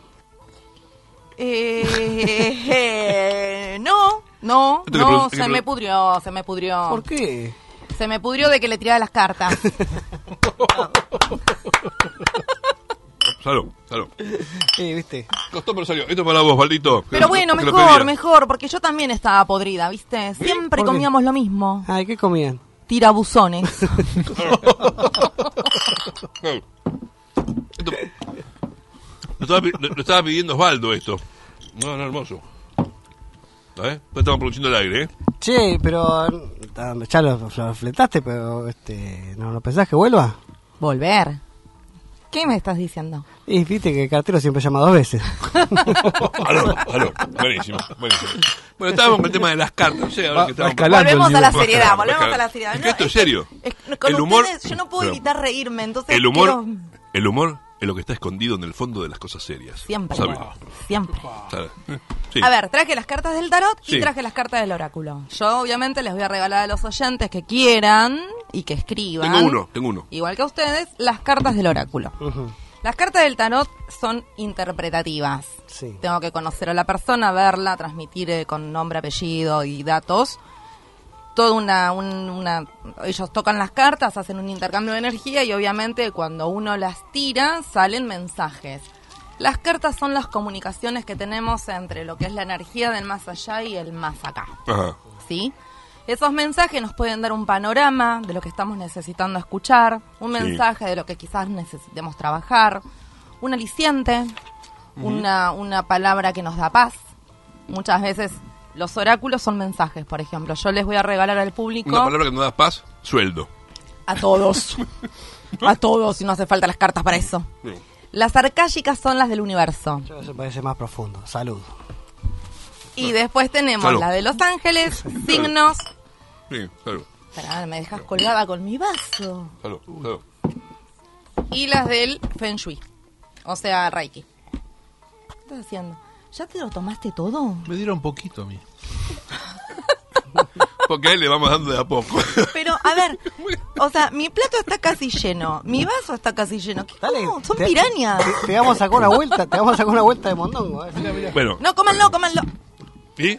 Eh, no, no, Esto que no, produ- que se produ- me pudrió, se me pudrió. ¿Por qué? Se me pudrió de que le tiraba las cartas. salud, salud. Sí, ¿viste? Costó pero salió. Esto para vos, Valdito. Pero bueno, que lo mejor, pedía. mejor, porque yo también estaba podrida, ¿viste? Siempre ¿Por qué? comíamos lo mismo. Ay, ¿qué comían? Tirabuzones. Esto- lo, estaba, pi- lo- lo estaba pidiendo Osvaldo esto. No, no, hermoso. ¿Sabes? Pues estamos produciendo el aire, ¿eh? Che, pero ah, ya lo, lo fletaste, pero este, ¿no, ¿no pensás que vuelva? Volver. ¿Qué me estás diciendo? Y viste que el cartero siempre llama dos veces. Aló, aló. Buenísimo, buenísimo. Bueno, estábamos con el tema de las cartas. No sé, ahora Va- que va estábamos... escalando. Volvemos a la el seriedad, Va volvemos escalando. a la seriedad. Es que esto es serio. Es que con El humor- ustedes yo no puedo pero- evitar reírme, entonces El humor, quiero- el humor es lo que está escondido en el fondo de las cosas serias. Siempre. ¿Saben? Siempre. ¿Saben? Sí. A ver, traje las cartas del tarot y Sí. traje las cartas del oráculo. Yo obviamente les voy a regalar a los oyentes que quieran y que escriban. Tengo uno, tengo uno. Igual que a ustedes, las cartas del oráculo. Las cartas del tarot son interpretativas. Sí. Tengo que conocer a la persona, verla, transmitir eh, con nombre, apellido y datos. Toda una, un- una... Ellos tocan las cartas, hacen un intercambio de energía y obviamente cuando uno las tira salen mensajes. Las cartas son las comunicaciones que tenemos entre lo que es la energía del más allá y el más acá. Ajá. ¿Sí? Esos mensajes nos pueden dar un panorama de lo que estamos necesitando escuchar, un Sí. mensaje de lo que quizás necesitemos trabajar, un aliciente, una, una palabra que nos da paz. Muchas veces los oráculos son mensajes, por ejemplo. Yo les voy a regalar al público Una palabra que nos da paz, sueldo. a todos, a todos, y no hace falta las cartas para eso. Sí. Las arcálicas son las del universo. Yo eso parece más profundo. Salud. Y después tenemos Salud. la de los ángeles, signos. Sí, salud, Pará, me dejas colgada con mi vaso. salud, salud. Y las del Feng Shui. O sea, Reiki. ¿Qué estás haciendo? ¿Ya te lo tomaste todo? Me dieron un poquito a mí. Porque a él le vamos dando de a poco. Pero, a ver, o sea, mi plato está casi lleno, mi vaso está casi lleno. ¿Qué, Dale, cómo? Son te- pirañas. Te, te vamos a sacar una vuelta, te vamos a sacar una vuelta de mondongo. eh. Mirá, mirá. Bueno, No, cómanlo, cómanlo. ¿y?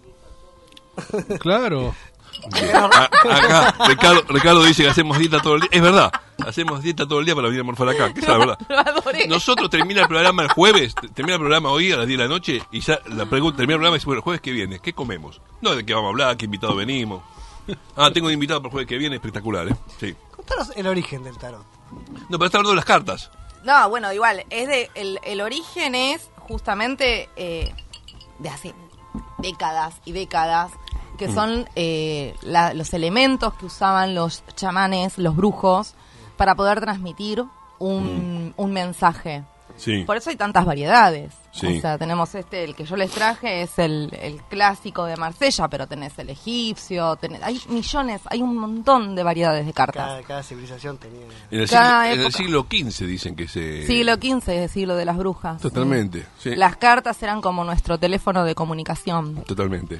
Claro. A- acá Ricardo, Ricardo dice que hacemos dieta todo el día. Es verdad, hacemos dieta todo el día para venir a morfar acá. Que es la verdad. Lo adoré. Nosotros termina el programa el jueves, t- termina el programa hoy a las diez de la noche y ya la pregunta, termina el programa y dice, bueno, el jueves que viene, ¿qué comemos? No de qué vamos a hablar, qué invitado venimos. Ah, tengo un invitado para el jueves que viene, espectacular, ¿eh? Sí. Contanos el origen del tarot. No, pero está hablando de las cartas. No, bueno, igual, es de, el, el origen es justamente eh, de hace décadas y décadas, que son eh, la- los elementos que usaban los chamanes, los brujos, para poder transmitir un, un mensaje. Sí. Por eso hay tantas variedades. Sí. O sea, tenemos este, el que yo les traje es el, el clásico de Marsella, pero tenés el egipcio, tenés, hay millones, hay un montón de variedades de cartas. Cada, cada civilización tenía. En el, Cada siglo, en el época. siglo quince dicen que se... Siglo quince, siglo de las brujas. Totalmente, sí. Las cartas eran como nuestro teléfono de comunicación. Totalmente.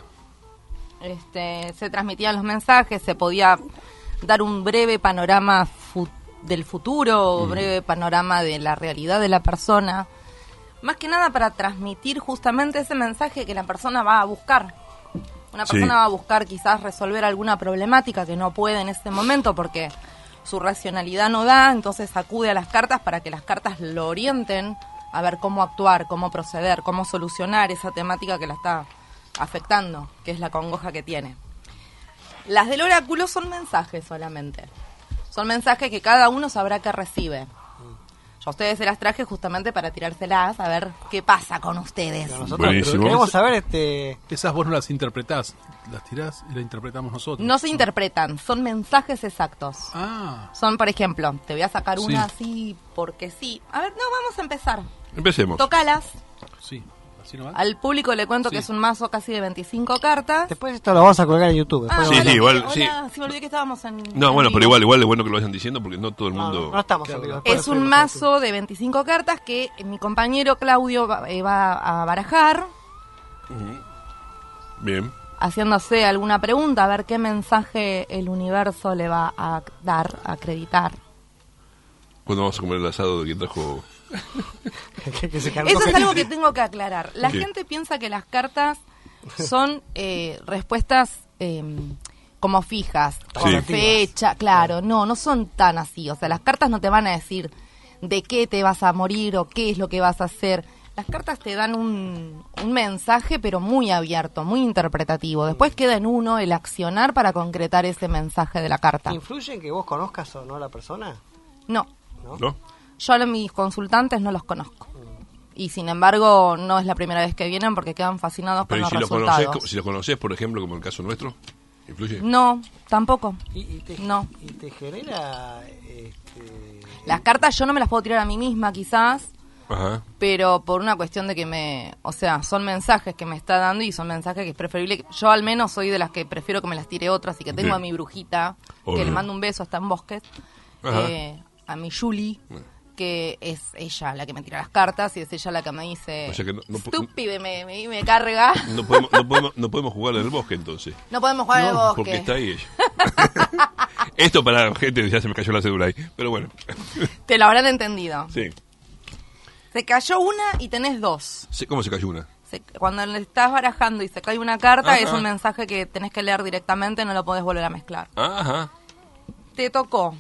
Este, se transmitían los mensajes, se podía dar un breve panorama fu- del futuro, un breve panorama de la realidad de la persona. Más que nada para transmitir justamente ese mensaje que la persona va a buscar. Una Sí. persona va a buscar quizás resolver alguna problemática que no puede en este momento porque su racionalidad no da, entonces acude a las cartas para que las cartas lo orienten a ver cómo actuar, cómo proceder, cómo solucionar esa temática que la está afectando, que es la congoja que tiene. Las del oráculo son mensajes solamente. Son mensajes que cada uno sabrá que recibe. Yo a ustedes se las traje justamente para tirárselas a ver qué pasa con ustedes. Pero nosotros Buenísimo. queremos saber este. Esas vos no las interpretás, las tirás y las interpretamos nosotros. No se interpretan, son mensajes exactos. Ah, Son, por ejemplo, te voy a sacar Sí. una así porque sí. A ver, no, vamos a empezar. Empecemos. Tócalas. sí. ¿Así nomás? Al público le cuento Sí. que es un mazo casi de veinticinco cartas. Después esto lo vamos a colgar en YouTube. Ah, Después Sí, hola, sí, igual, hola, sí. sí, me olvidé que estábamos en... No, en bueno, vivo. pero igual, igual es bueno que lo vayan diciendo porque no todo el no, mundo... no, no estamos en vivo. Después Es lo un subimos mazo de veinticinco cartas que mi compañero Claudio va, eh, va a barajar, Bien. haciéndose alguna pregunta, a ver qué mensaje el universo le va a dar, a acreditar. Cuando vamos a comer el asado de quien trajo... YouTube. que, que se cargó. Eso es algo que tengo que aclarar. La Sí. gente piensa que las cartas son eh, respuestas eh, como fijas, con Sí. fecha, claro, no, no son tan así. O sea, las cartas no te van a decir de qué te vas a morir o qué es lo que vas a hacer. Las cartas te dan un, un mensaje, pero muy abierto, muy interpretativo. Después queda en uno el accionar para concretar ese mensaje de la carta. ¿Influye en que vos conozcas o no a la persona? No. ¿No? ¿No? Yo a mis consultantes no los conozco. Y sin embargo, no es la primera vez que vienen porque quedan fascinados Pero con ¿y los si lo resultados. conocés, si lo conocés, por ejemplo, como el caso nuestro, influye? No, tampoco. ¿Y, y te, No. ¿Y te genera...? Este... Las cartas yo no me las puedo tirar a mí misma, quizás, Ajá. pero por una cuestión de que me... O sea, son mensajes que me está dando y son mensajes que es preferible... que- yo al menos soy de las que prefiero que me las tire otras y que tengo Bien. a mi brujita, Obvio. que le mando un beso hasta en Bosques, Ajá. eh, a mi Julie, que es ella la que me tira las cartas y es ella la que me dice... O sea que no- no pu- estúpido, y me, me, me carga. No podemos, no, podemos, no podemos jugar en el bosque, entonces. No podemos jugar en el No, bosque. porque está ahí ella. Esto para la gente, ya se me cayó la cédula ahí. Pero bueno. Te lo habrán entendido. Sí. Se cayó una y tenés dos. Sí, ¿cómo se cayó una? Se- cuando le estás barajando y se cae una carta, Ajá. es un mensaje que tenés que leer directamente, no lo podés volver a mezclar. Ajá. Te tocó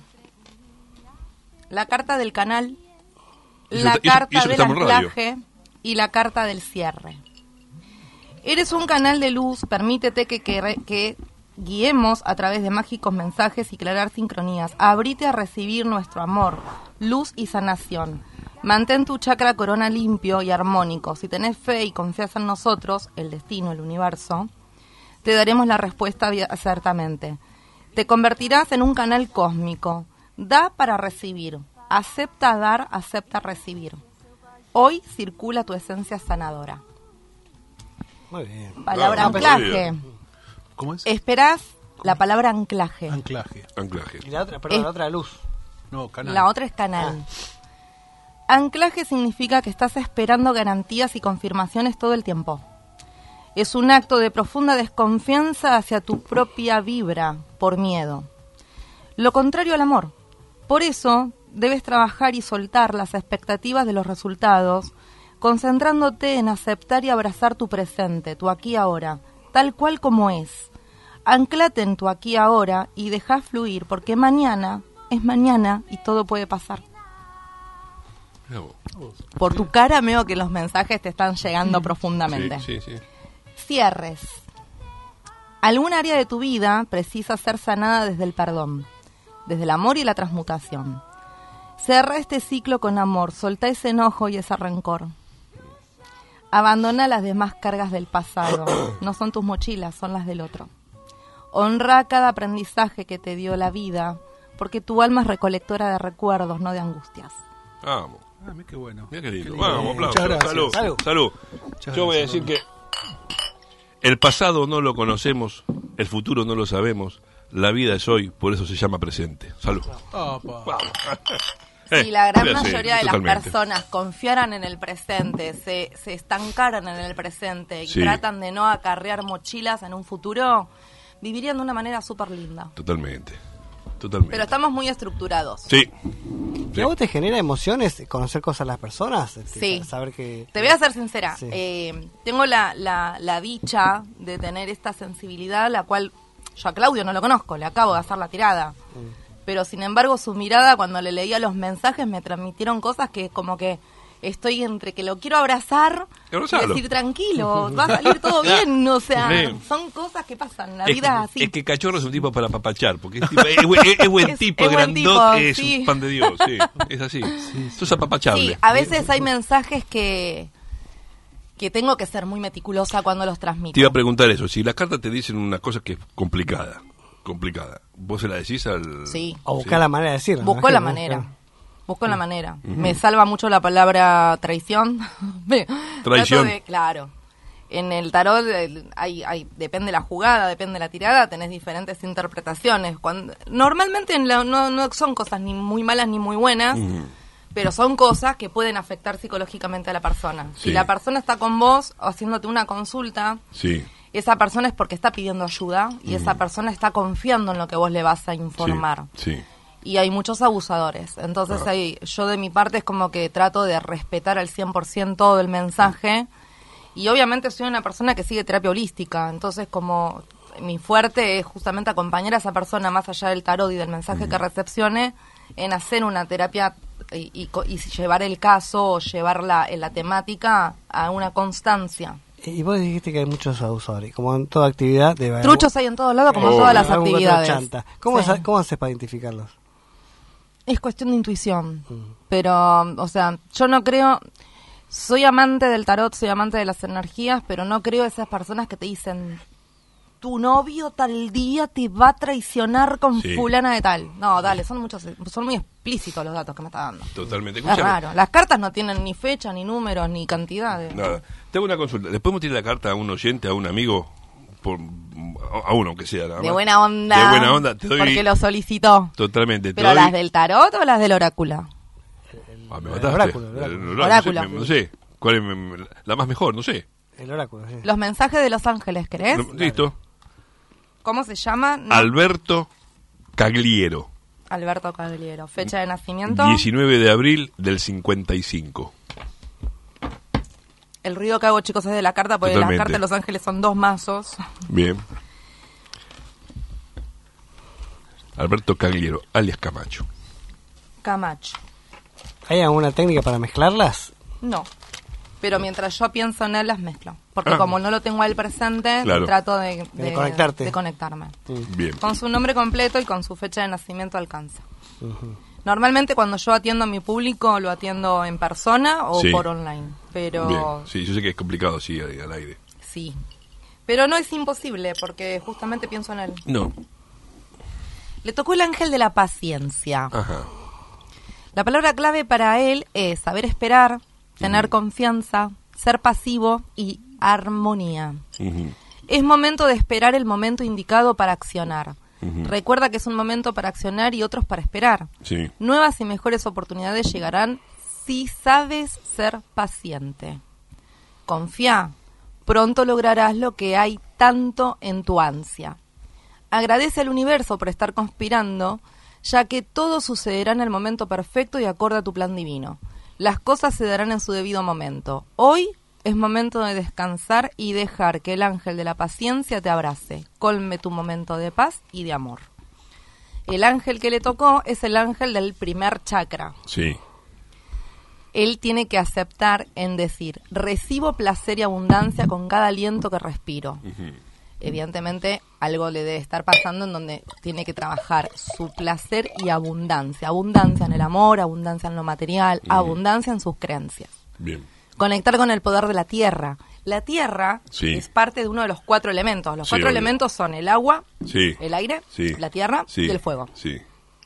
la carta del canal, Y eso la está- y eso- y carta eso que del estamos en radio. anclaje y la carta del cierre. Eres un canal de luz, permítete que, que, re- que guiemos a través de mágicos mensajes y clarar sincronías. Abrite a recibir nuestro amor, luz y sanación. Mantén tu chakra corona limpio y armónico. Si tenés fe y confías en nosotros, el destino, el universo, te daremos la respuesta vi- ciertamente. Te convertirás en un canal cósmico. Da para recibir. Acepta dar, acepta recibir. Hoy circula tu esencia sanadora. Muy bien. Palabra Ah, anclaje. ¿Cómo es? Esperás la palabra anclaje. Anclaje. Anclaje. Y la otra, perdón, Es- la otra luz. No, canal. La otra es canal. Anclaje significa que estás esperando garantías y confirmaciones todo el tiempo. Es un acto de profunda desconfianza hacia tu propia vibra por miedo. Lo contrario al amor. Por eso debes trabajar y soltar las expectativas de los resultados, concentrándote en aceptar y abrazar tu presente, tu aquí y ahora, tal cual como es. Anclate en tu aquí y ahora y deja fluir, porque mañana es mañana y todo puede pasar. Mirá vos. Por tu cara veo que los mensajes te están llegando profundamente. Sí, sí, sí. Cierres. Algún área de tu vida precisa ser sanada desde el perdón, desde el amor y la transmutación. Cerra este ciclo con amor, soltá ese enojo y ese rencor. Abandona las demás cargas del pasado. No son tus mochilas, son las del otro. Honra cada aprendizaje que te dio la vida, porque tu alma es recolectora de recuerdos, no de angustias. Vamos. Ah, mira qué bueno. Mira qué lindo. Qué lindo. Vamos, aplausos. Muchas gracias. Salud. Salud. Salud. Muchas Yo voy a gracias, decir que el pasado no lo conocemos, el futuro no lo sabemos, la vida es hoy, por eso se llama presente. Salud. Opa. Si la gran Eh, sí, mayoría de las totalmente. personas confiaran en el presente, se, se estancaran en el presente y Sí. tratan de no acarrear mochilas en un futuro, vivirían de una manera súper linda. Totalmente. Totalmente. Pero estamos muy estructurados. Sí. ¿Y a vos te genera emociones conocer cosas de las personas? Este, Sí. Saber que... Te voy a ser sincera. Sí. Eh, tengo la, la, la dicha de tener esta sensibilidad, la cual yo a Claudio no lo conozco, le acabo de hacer la tirada. Pero sin embargo su mirada cuando le leía los mensajes me transmitieron cosas que como que estoy entre que lo quiero abrazar y Abrazalo. decir tranquilo, va a salir todo bien, o sea, Sí. son cosas que pasan, la Es vida es que, así. es que Cachorro es un tipo para papachar, porque es, tipo- es buen- es- es buen Es- tipo, es buen grandote, tipo, es sí. un pan de Dios, sí, es así. Eso es apapachable. Sí, a veces hay mensajes que que tengo que ser muy meticulosa cuando los transmito. Te iba a preguntar eso, si las cartas te dicen una cosa que es complicada, complicada, ¿vos se la decís al...? Sí. O buscar la manera de decirlo. ¿no? Busco la Que- manera. Busco la manera. Me salva mucho la palabra traición. Me- Traición. trato de- claro. En el tarot el- hay, hay, depende la jugada, depende la tirada, tenés diferentes interpretaciones. Cuando, normalmente en la- no, no son cosas ni muy malas ni muy buenas, pero son cosas que pueden afectar psicológicamente a la persona. Sí. Si la persona está con vos haciéndote una consulta, Sí, esa persona es porque está pidiendo ayuda y esa persona está confiando en lo que vos le vas a informar. sí, sí. Y hay muchos abusadores. Entonces Ah. hay, yo de mi parte es como que trato de respetar al cien por ciento todo el mensaje. Y obviamente soy una persona que sigue terapia holística. Entonces como mi fuerte es justamente acompañar a esa persona más allá del tarot y del mensaje que recepcione en hacer una terapia y, y, co- y llevar el caso o llevar la, la temática a una constancia. Y vos dijiste que hay muchos abusadores. Como en toda actividad debe haber Truchos hay en todos lados, como en Oh. todas las algún que otro actividades. chanta. ¿Cómo, Sí. es- ¿Cómo haces para identificarlos? Es cuestión de intuición. Pero, o sea, yo no creo... Soy amante del tarot, soy amante de las energías, pero no creo esas personas que te dicen... Tu novio tal día te va a traicionar con Sí. fulana de tal. No, dale, son muchos, son muy explícitos los datos que me está dando. Totalmente. Es Escúchame. raro. Las cartas no tienen ni fecha, ni números, ni cantidades. Nada. Te hago una consulta. ¿Le podemos tirar la carta a un oyente, a un amigo? Por, a uno, aunque sea. Nada De más? buena onda. De buena onda. Te doy... Porque lo solicitó. Totalmente. Te ¿Pero doy... las del tarot o las del oráculo? Ah, me El mataste. oráculo, el oráculo. El Oráculo. No sé, me- no sé. ¿Cuál es me- la más mejor? No sé. El oráculo, sí. Los mensajes de los ángeles, ¿querés? No, listo. ¿Cómo se llama? No. Alberto Cagliero. Alberto Cagliero. Fecha de nacimiento. diecinueve de abril del cincuenta y cinco. El ruido que hago, chicos, es de la carta, porque Totalmente. las cartas de los ángeles son dos mazos. Bien. Alberto Cagliero, alias Camacho. Camacho. ¿Hay alguna técnica para mezclarlas? No. Pero mientras yo pienso en él, las mezclo. Porque Ah. como no lo tengo a él presente, Claro. trato de, De conectarte. de conectarme. Bien. Con su nombre completo y con su fecha de nacimiento alcanza. Normalmente cuando yo atiendo a mi público, lo atiendo en persona o Sí. por online. Pero Bien. Sí, yo sé que es complicado así al al aire. sí. Pero no es imposible, porque justamente pienso en él. No. Le tocó el ángel de la paciencia. Ajá. La palabra clave para él es saber esperar, tener confianza, ser pasivo y armonía. Ujú. Es momento de esperar el momento indicado para accionar. Ujú. Recuerda que es un momento para accionar y otros para esperar. Sí. Nuevas y mejores oportunidades llegarán si sabes ser paciente. Confía, pronto lograrás lo que hay tanto en tu ansia. Agradece al universo por estar conspirando, ya que todo sucederá en el momento perfecto y acorde a tu plan divino. Las cosas se darán en su debido momento. Hoy es momento de descansar y dejar que el ángel de la paciencia te abrace, colme tu momento de paz y de amor. El ángel que le tocó es el ángel del primer chakra. Sí. Él tiene que aceptar en decir, recibo placer y abundancia con cada aliento que respiro. Ujú. Evidentemente, algo le debe estar pasando en donde tiene que trabajar su placer y abundancia. Abundancia en el amor, abundancia en lo material, Ujú. abundancia en sus creencias. Bien. Conectar con el poder de la tierra. La tierra Sí. es parte de uno de los cuatro elementos. Los Sí, cuatro obvio. elementos son el agua, Sí. el aire, Sí. la tierra Sí. y el fuego. Sí.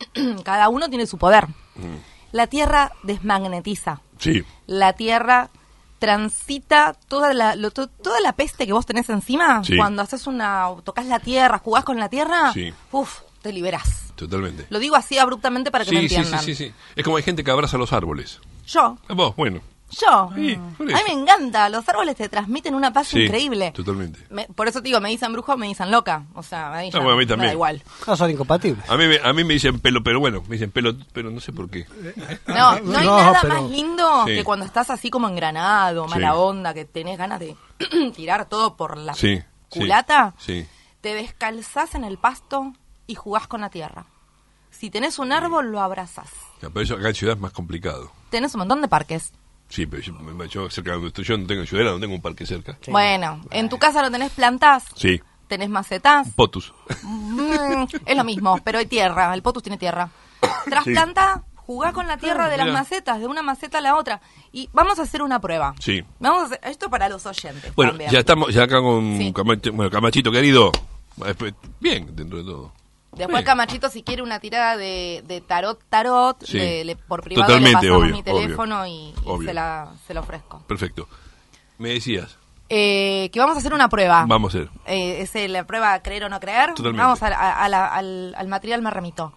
Cada uno tiene su poder. Ujú. La tierra desmagnetiza. Sí. La tierra transita toda la lo- to- toda la peste que vos tenés encima. Sí. Cuando haces una tocas la tierra, jugás con la tierra, Sí. uf, te liberás. Totalmente. Lo digo así abruptamente para que me Sí, sí, sí, entiendan. sí, sí. Es como hay gente que abraza los árboles. Yo, Vos, bueno. yo. Sí, por A eso. mí me encanta, los árboles te transmiten una paz Sí, increíble. totalmente. Me- por eso te digo, me dicen brujo, me dicen loca. O sea, ahí ya Ah, bueno, a mí me da también. igual. No, son incompatibles. A mí, me- a mí me dicen pelo, pero bueno, me dicen pelo, pero no sé por qué. No, no hay No, nada pero- más lindo Sí. que cuando estás así como engranado, mala Sí. onda, que tenés ganas de tirar todo por la Sí. sí, culata. Sí. Te descalzás en el pasto y jugás con la tierra. Si tenés un árbol, lo abrazás. Ya, pero eso acá en ciudad es más complicado. Tenés un montón de parques. Sí, pero yo, yo cerca de donde estoy yo no tengo ciudadela, no tengo un parque cerca. Bueno, en tu casa no tenés plantas, Sí. tenés macetas. Potus. Mm, es lo mismo, pero hay tierra. El potus tiene tierra. Trasplanta, jugá con la tierra de las Mirá. macetas, de una maceta a la otra. Y vamos a hacer una prueba. Sí. Vamos a hacer, esto para los oyentes. Bueno, también. ya estamos, ya acá con Sí. Camacho- bueno, Camachito querido. Después- Bien, dentro de todo. Después Sí. Camachito, si quiere una tirada de, de tarot, tarot, Sí. le, le- por privado Totalmente, le pasamos obvio, mi teléfono y, y obvio. se, la, se la ofrezco. Perfecto. Me decías, Eh, que vamos a hacer una prueba. vamos a hacer. Eh, es eh, la prueba creer o no creer. Totalmente. Vamos a- a- a la- al, al material me remito.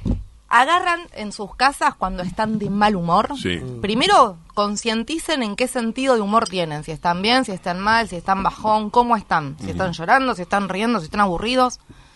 Agarran en sus casas cuando están de mal humor. Sí. Primero, concienticen en qué sentido de humor tienen. Si están bien, si están mal, si están bajón, cómo están. Si están llorando, si están riendo, si están aburridos.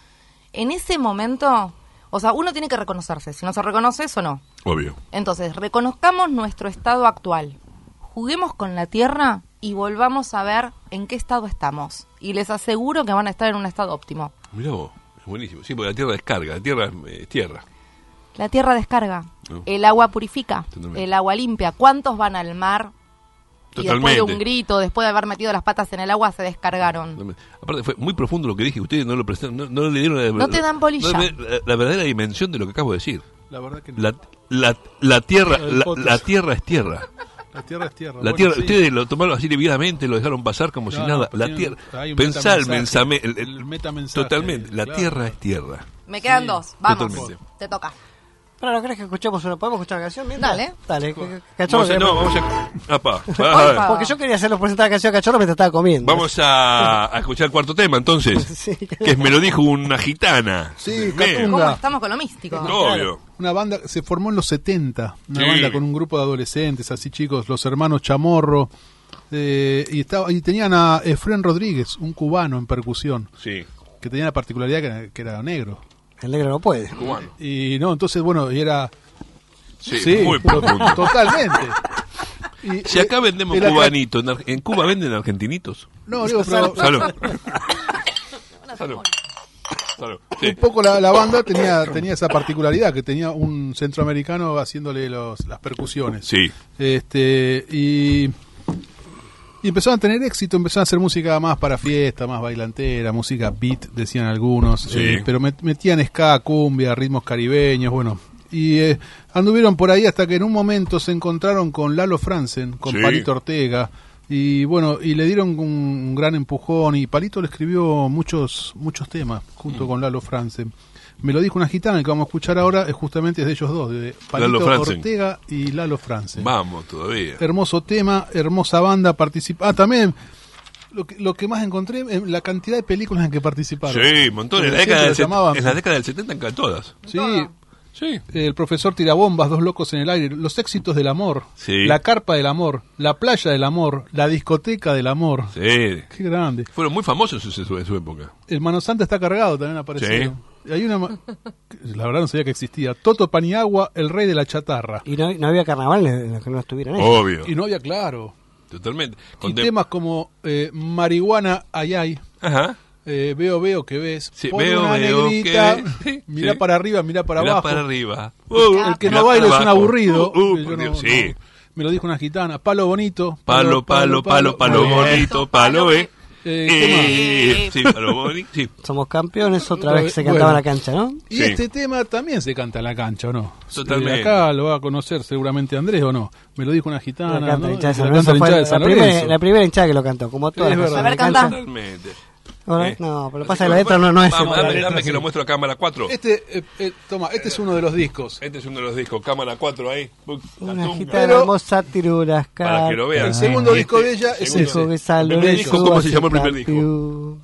En ese momento, o sea, uno tiene que reconocerse. Si no se reconoce, eso no. Obvio. Entonces, reconozcamos nuestro estado actual. Juguemos con la tierra y volvamos a ver en qué estado estamos. Y les aseguro que van a estar en un estado óptimo. Mirá vos, es buenísimo. Sí, porque la tierra descarga, la tierra es, es tierra. La tierra descarga, No. el agua purifica, Totalmente. el agua limpia. ¿Cuántos van al mar y después de Totalmente. un grito, después de haber metido las patas en el agua, se descargaron? Aparte fue muy profundo lo que dije, ustedes no lo prestaron, no, no le dieron la, No te dan bolilla. no le- la, la verdadera dimensión de lo que acabo de decir. La verdad que no. La, la, la tierra, El la, podcast. la tierra es tierra. La tierra es tierra. La Bueno, tierra, sí. ustedes lo tomaron así livianamente, lo dejaron pasar como si No, nada. no, La tiene- tierra, hay un pensá el metamensaje, mensaje, el, el- el metamensaje, totalmente. La claro. tierra es tierra. Me quedan Sí, dos, vamos, totalmente. te toca. Pero, ¿crees que escuchemos una? ¿Podemos escuchar la canción? mientras? Dale. Dale, que- que- Cachorro. Vamos a, que- no, vamos a, apa, Por va, favor. Porque yo quería hacerlo presentar la canción a Cachorro mientras estaba comiendo. vamos a, a escuchar el cuarto tema entonces, Sí. que es Me lo dijo una gitana. Sí, Bien. Catunga. ¿Cómo estamos con lo místico? Obvio. Una banda se formó en los setenta, una Sí. banda con un grupo de adolescentes, así chicos, los hermanos Chamorro, eh, y estaba y tenían a Efrén Rodríguez, un cubano en percusión, Sí, que tenía la particularidad que era, que era negro. El negro no puede. cubano. Y no, entonces bueno, y era Sí, muy to- profundo. totalmente. Y, Si acá eh, vendemos el acá- cubanitos, en Ar- en Cuba venden argentinitos. No, digo, pero Salud. Salud. Salud. Sí. un poco la, la banda tenía tenía esa particularidad, que tenía un centroamericano haciéndole los, las percusiones. Sí. Este, y, y empezaron a tener éxito, empezaron a hacer música más para fiesta, más bailantera, música beat, decían algunos, Sí. eh, pero met- metían ska, cumbia, ritmos caribeños, bueno. Y eh, anduvieron por ahí hasta que en un momento se encontraron con Lalo Franzen, con Sí. Palito Ortega, y bueno, y le dieron un, un gran empujón, y Palito le escribió muchos muchos temas junto Mm. con Lalo Franzen. Me lo dijo una gitana, el que vamos a escuchar ahora es justamente de ellos dos, de Palito Lalo Franzen. Ortega y Lalo Franzen. Vamos todavía. Hermoso tema, hermosa banda, participa. Ah, también lo que, lo que más encontré, eh, la cantidad de películas en que participaron. Sí, montones. En la Porque década siempre del, lo set- llamaban- en la década del setenta en casi todas. Sí, Sí. el profesor Tirabombas, Dos locos en el aire, Los éxitos del amor, Sí. La carpa del amor, La playa del amor, La discoteca del amor. Sí. Qué grande. Fueron muy famosos en su, en su época. El Mano Santa está cargado, también apareció. Y hay una, ma- la verdad no sabía que existía. Toto Paniagua, el rey de la chatarra. Y no, no había carnaval en los que no estuvieran ellos. Obvio. Y no había claro. Totalmente. Y Con de- temas como eh, Marihuana, ay ay. Ajá. Eh, veo, veo que ves. Sí, Pon veo, una veo negrita, que- mirá sí. para arriba, mirá para Mirá abajo. para arriba. El que Mirá no baila para es un abajo. aburrido. Uh, uh, Yo por no- Dios, no. sí. Me lo dijo una gitana. Palo bonito. Palo, palo, palo, palo Muy bien. bonito, palo, eh. Eh, ¿qué Eh, sí, palo bonito, sí. Somos campeones, otra Otra vez que se vez, cantaba bueno. en la cancha, ¿no? Y Sí. este tema también se canta en la cancha, ¿o no? Totalmente. Eh, acá lo va a conocer seguramente Andrés, ¿o no? Me lo dijo una gitana. La canta ¿no? la hinchada de La San canta Lorenzo. la Fue hinchada de la, San primera, Lorenzo. la primera hinchada que lo cantó, como todas Es las verdad. canciones A ver, de cancha. canta. Totalmente. Ahora, Eh. No, pero lo que pasa es que la letra no, no es... Vamos, la dame, letra dame que sí. lo muestro a cámara cuatro. Este, eh, eh, toma, este es uno de los discos. Este es uno de los discos, cámara cuatro ahí. Una Catunga. gitana Pero- hermosa tiruras Para que lo vean. El segundo Y disco este- de ella es segundo- ese. Dijo que San El primer Lorenzo disco, ¿cómo se hace llamó el primer disco? campeón.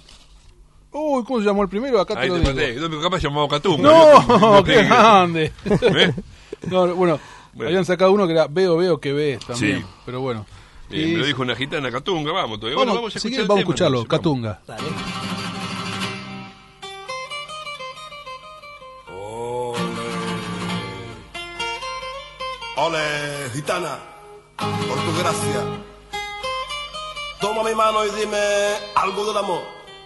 Uy, ¿cómo se llamó el primero? Acá te Ahí lo te digo. maté. No, capaz llamado Catunga. No, qué grande. ¿Eh? No, bueno, Bueno. habían sacado uno que era Veo, veo que ves también. Sí. Pero bueno. Eh, Y- me lo dijo una gitana Catunga, vamos todavía. Vamos, Bueno, vamos a si escuchar quieren, el vamos a tema, escucharlo, entonces, vamos. Catunga. Ole, gitana, por tu gracia. Toma mi mano y dime algo del amor.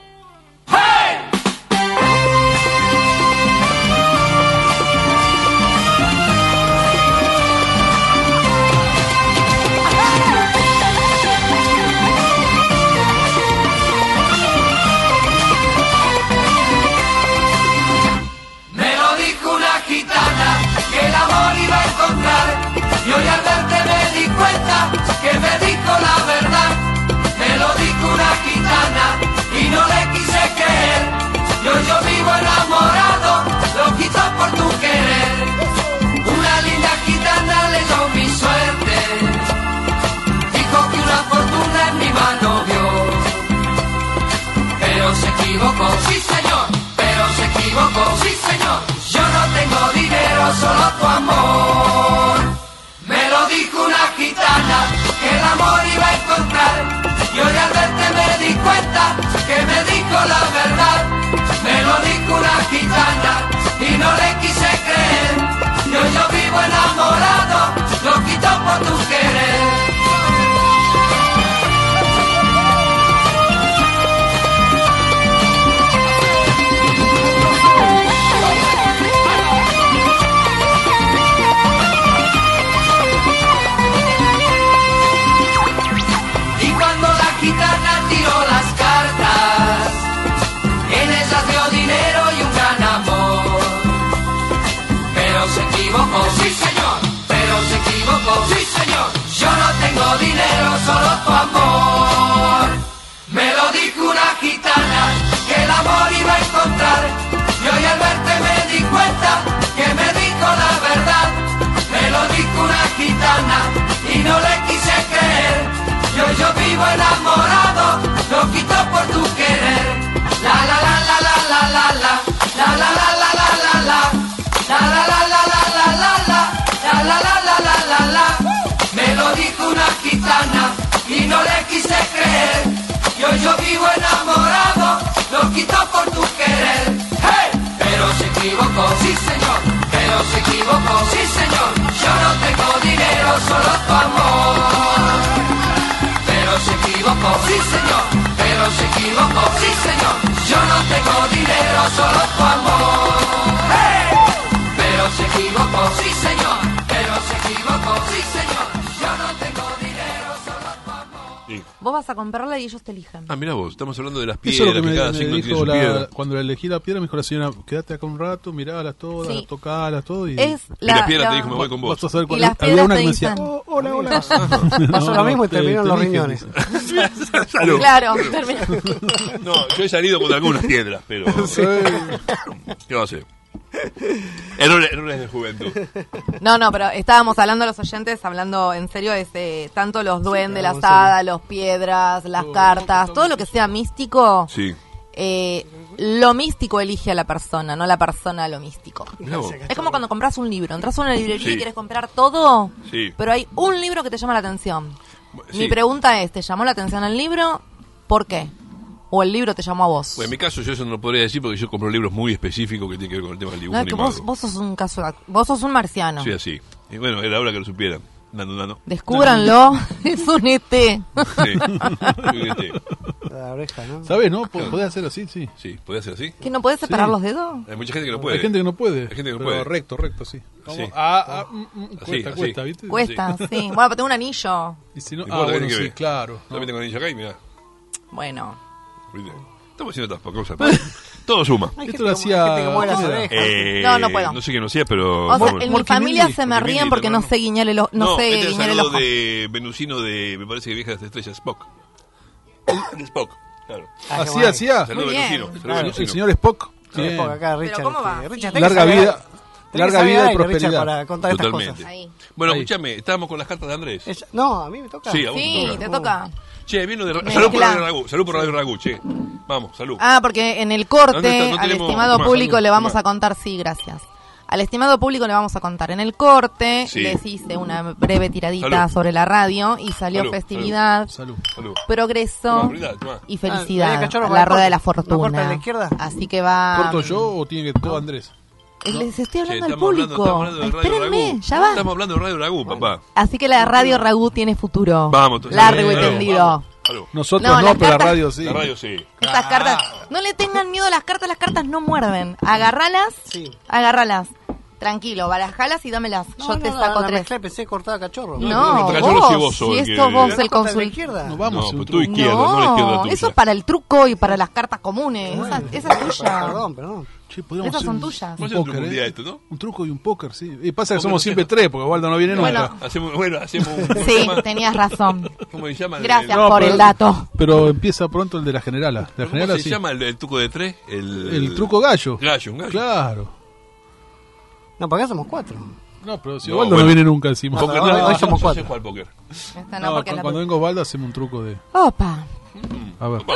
Me lo dijo una gitana que el amor iba a encontrar y hoy al verte me di cuenta que me dijo la verdad. Me lo dijo una gitana y no le quise creer y hoy yo vivo enamorado, lo quito por tu querer. Una linda gitana leyó mi suerte, dijo que una fortuna en mi mano vio, pero se equivocó, sí señor, pero se equivocó, sí señor. Yo no tengo dinero, solo tu amor. Me lo dijo una gitana que el amor iba a encontrar y hoy al verte me di cuenta que me dijo la verdad. Me lo dijo una gitana y no le quise creer y hoy yo vivo enamorado, lo quito por tu querer. tengo dinero, solo tu amor. Me lo dijo una gitana, que el amor iba a encontrar, y hoy al verte me di cuenta, que me dijo la verdad. Me lo dijo una gitana, y no le quise creer, y hoy yo vivo enamorado, loquito por tu querer. La la la la la la la la, la la la la la la la, la la la la la la la la, la la la la la la la. Me lo dijo una gitana, y no le quise creer, y hoy yo vivo enamorado, loquito por tu querer. ¡Hey! Pero se equivocó, sí señor, pero se equivocó, sí señor. Yo no tengo dinero, solo tu amor. Pero se equivocó, sí señor, pero se equivocó, sí señor. Yo no tengo dinero, solo tu amor. ¡Hey! Pero se equivocó, sí señor, pero se equivocó, sí señor. Yo no tengo dinero, solo tu amor. Sí. Vos vas a comprarla y ellos te eligen. Ah, mira vos, estamos hablando de las Eso es lo piedras, que que, me, cada me signo tiene dijo su la, piedra. cuando elegí la piedra. Me dijo la señora, quédate acá un rato, miralas todas, Sí. tocalas, todo. Y, Es Y la la, piedra la- te dijo, me voy con vos. vas a saber Y cuál- las había piedras una te que me decía, dicen. oh, hola, hola. Pasó lo mismo y te- terminaron te los eligen, riñones. dice. Salud. Claro, termina. No, yo he salido con algunas piedras, pero... ¿Qué va a hacer? Errores, errores de juventud. No, no, pero estábamos hablando los oyentes, hablando en serio, es eh, tanto los duendes, las hablamos en hadas, los piedras, las cartas, todo lo que sea místico, Sí. eh, lo místico elige a la persona, no la persona a lo místico. Mirá vos. Es como cuando compras un libro, entras a una librería Sí. y quieres comprar todo, Sí. pero hay un libro que te llama la atención. Sí. Mi pregunta es, ¿te llamó la atención el libro? ¿Por qué? ¿O el libro te llamó a vos? Pues en mi caso yo eso no lo podría decir porque yo compro libros muy específicos que tienen que ver con el tema del dibujo No, es que animado. vos, vos sos un caso, vos sos un marciano. Soy así. Y bueno, era hora que lo supieran. Nando, nando. Descúbranlo, es un E T. Sí. Sí, sí. La oreja, ¿no? ¿Sabes, no? P- Podés hacer así, sí. Sí, ¿podía ser así? ¿Que no podés separar Sí. los dedos? Hay mucha gente que no puede. Hay gente que no puede. Hay gente que no pero puede. recto, recto, sí. Como, Sí. ah, ah, mm, mm, Así, cuesta, así. cuesta, ¿viste? Cuesta, sí. Bueno, pero tengo un anillo. Y si no, No ah, importa, bueno, tiene que sí, ver. claro. También tengo anillo acá y mirá. Bueno. ¿Viste? Estamos haciendo estas cosas. pero Todo suma. Hay Esto gente lo que- hacía- hay gente que mueve las ¿cómo era? orejas. Eh, No, no puedo. No sé quién lo hacía, pero... O sea, vamos. en mi Morky familia Mindy. se me Morky ríen Mindy, porque no hermano. sé guiñar el, o- no sé este es el guiñar el saludo ojo. de Venusino de, me parece que Vieja de las Estrellas, Spock. De Spock, claro. Ah, qué Así, bueno. hacía. Saludo Muy de bien. Venusino. saludo de Claro. El Venusino. señor Spock. Sí, Bien. porque acá Richard, ¿cómo va? que- Sí. Richard, tenés Larga que saber- vida, tenés que larga saber vida y aire, Richard, prosperidad. para contar estas Totalmente. cosas. Ahí. Bueno, Ahí. escúchame, estábamos con las cartas de Andrés. Ella- no, a mí me toca. Sí, a vos Sí, te te toca. toca. Che, vino de... Mezcla. Salud por Radio Ragú, salud por Radio Ragú, che. Vamos, salud. Ah, porque en el ¿Dónde corte, está? No al tenemos- estimado Tomá, público salud, le vamos tomá. a contar, sí, gracias. Al estimado público le vamos a contar. En el corte Sí. les hice una breve tiradita Salud. sobre la radio y salió Salud, festividad, Salud. Salud. progreso Tomá, brindá, tomá. y Ah, felicidad. María Cachorro, a para la el rueda de la corte. ¿Lo corta fortuna. a la izquierda? Así que va. ¿Corto yo o tiene que todo Andrés? Eh, Les estoy Che, hablando al estamos hablando- público. estamos hablando de Radio Espérenme, Ragú. ya va. Estamos hablando de Radio Ragú, papá. Así que la radio Ragú tiene futuro. Vamos, entonces. Largo y Salud, tendido. vamos, salud. Nosotros No, no, las pero la cartas- radio sí. La radio sí. Estas cartas, no le tengan miedo a las cartas, las cartas no muerden. Agarralas, Sí. agarralas. Tranquilo, barajalas y dámelas. No, Yo no, te no, saco la tres. mezclé, pensé cortada cachorro. No, no, Cachorro vos, sí vos sos si el esto que- vos ¿La el corta a la consul... izquierda? No vamos No, a hacer un pero tú truco. izquierda, no la izquierda No, tuya. eso es para el truco y para las cartas comunes. Esa, esa es tuya. Perdón, perdón. Che, podríamos Esas hacer son un- tuyas. Un Vamos a hacer un póker, truco un día ¿eh? esto, ¿no? Un truco y un póker, sí. Y pasa que Póker, somos no siempre sé. tres, porque Waldo no viene nunca. Bueno. Hacemos, bueno, hacemos un... ¿cómo se Sí, llama? tenías razón. ¿Cómo se llama? Gracias No, por pero- el dato. Pero empieza pronto el de la generala. De la ¿Cómo generala se sí. llama el, el truco de tres? El, El truco gallo. Gallo, un gallo. Claro. No, para acá somos cuatro. No, pero si No, Osvaldo bueno. no viene nunca encima. Póker, No, no, hoy no, somos yo cuatro. sé jugar póker. Esta no, No, porque es la- cuando venga Osvaldo hacemos un truco de... Opa. A ver.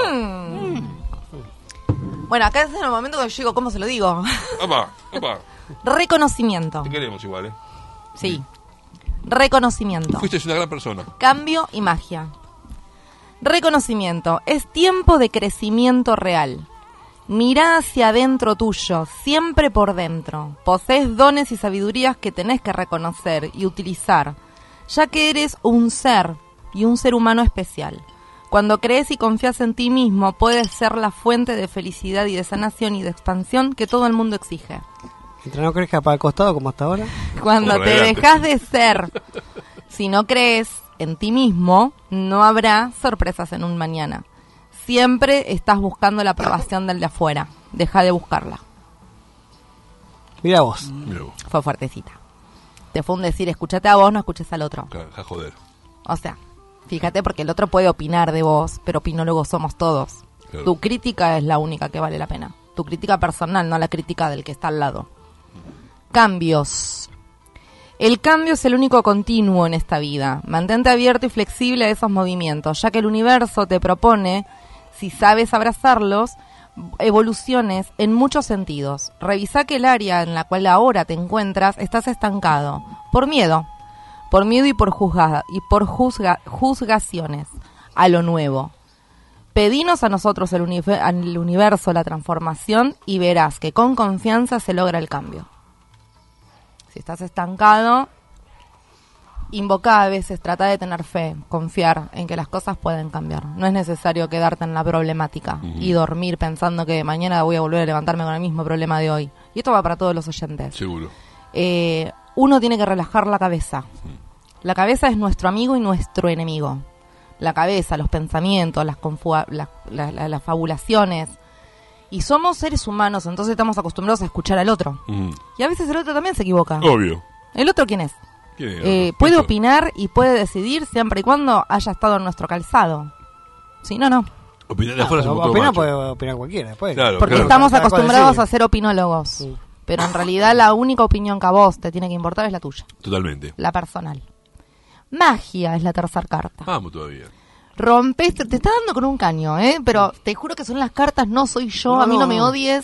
Bueno, acá es en el momento que yo digo, ¿cómo se lo digo? Opa, opa. Reconocimiento. Te queremos igual, ¿eh? Sí. Reconocimiento. Fuiste una gran persona. Cambio y magia. Reconocimiento. Es tiempo de crecimiento real. Mirá hacia adentro tuyo, siempre por dentro. Posees dones y sabidurías que tenés que reconocer y utilizar, ya que eres un ser y un ser humano especial. Cuando crees y confías en ti mismo, puedes ser la fuente de felicidad y de sanación y de expansión que todo el mundo exige. Mientras no crezca para el costado como hasta ahora. Cuando Por te adelante. dejas de ser, si no crees en ti mismo, no habrá sorpresas en un mañana. Siempre estás buscando la aprobación del de afuera. Deja de buscarla. Mira vos. Mira vos, Fue fuertecita. Te fue un decir, escúchate a vos, no escuches al otro. ja, ja, joder. O sea, Fíjate, porque el otro puede opinar de vos, pero opinólogos somos todos. Claro. Tu crítica es la única que vale la pena. Tu crítica personal, no la crítica del que está al lado. Cambios. El cambio es el único continuo en esta vida. Mantente abierto y flexible a esos movimientos, ya que el universo te propone, si sabes abrazarlos, evoluciones en muchos sentidos. Revisa que el área en la cual ahora te encuentras estás estancado. Por miedo. Por miedo y por juzga, y por juzga, juzgaciones a lo nuevo. Pedinos a nosotros el, uni- al universo la transformación y verás que con confianza se logra el cambio. Si estás estancado, invoca a veces, trata de tener fe, confiar en que las cosas pueden cambiar. No es necesario quedarte en la problemática uh-huh. y dormir pensando que mañana voy a volver a levantarme con el mismo problema de hoy. Y esto va para todos los oyentes. Seguro. Eh, uno tiene que relajar la cabeza. La cabeza es nuestro amigo y nuestro enemigo. La cabeza, los pensamientos, las, confu- las, las, las, las fabulaciones. Y somos seres humanos, entonces estamos acostumbrados a escuchar al otro. Mm. Y a veces el otro también se equivoca. Obvio. ¿El otro quién es? ¿Quién es eh, puede opinar y puede decidir siempre y cuando haya estado en nuestro calzado. Si no, no. Opinar de afuera, no, opinar puede opinar cualquiera después. Claro, Porque claro. estamos acostumbrados a ser opinólogos. Sí. Pero en realidad la única opinión que a vos te tiene que importar es la tuya. Totalmente. La personal. Magia es la tercera carta. Vamos todavía. Rompes, te está dando con un caño, ¿eh? Pero te juro que son las cartas, no soy yo, no, a mí no, no me odies.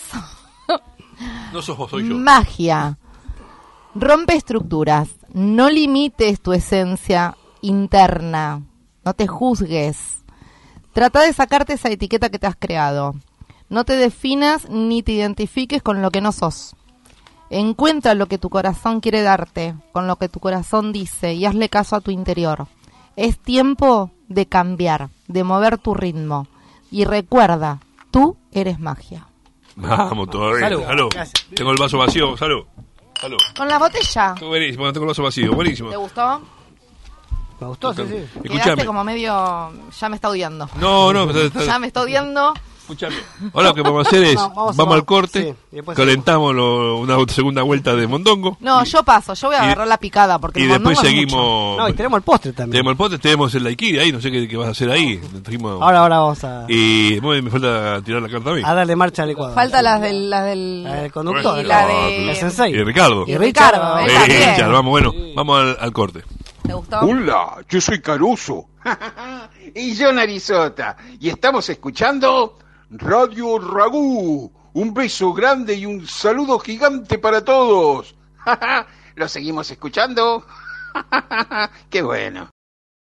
No sos vos, soy yo. Magia. Rompe estructuras. No limites tu esencia interna. No te juzgues. Trata de sacarte esa etiqueta que te has creado. No te definas ni te identifiques con lo que no sos. Encuentra lo que tu corazón quiere darte, con lo que tu corazón dice, y hazle caso a tu interior. Es tiempo de cambiar, de mover tu ritmo. Y recuerda, tú eres magia. Vamos, todavía. Salud. Salud. Tengo el vaso vacío. Salud. Salud. Con la botella. Buenísimo, tengo el vaso vacío. Buenísimo. ¿Te gustó? Me gustó, sí, sí. Escuchame. Quedaste como medio... Ya me está odiando. No, no. Está, está... Ya me está odiando. Escúchame. Ahora lo que vamos a hacer es, no, vamos, vamos al corte, sí, calentamos lo, una segunda vuelta de mondongo. No, y, yo paso, yo voy a agarrar y, la picada porque y el después seguimos. Mucho. No, y tenemos el postre también. Tenemos el postre, tenemos el daiquiri ahí, no sé qué, qué vas a hacer ahí. Trajimos, ahora, ahora vamos a. Y bueno, me falta tirar la carta a mí. A darle marcha al licuado. Falta las del, las del, la del conductor, y la de el sensei. Y Ricardo. Y Ricardo, eh, eh, Richard, vamos, bueno, sí. Vamos al, al corte. ¿Te gustó? Hola, yo soy Caruso. Y yo Narizota. Y estamos escuchando Radio Ragú. Un beso grande y un saludo gigante para todos. ¿Lo seguimos escuchando? Qué bueno.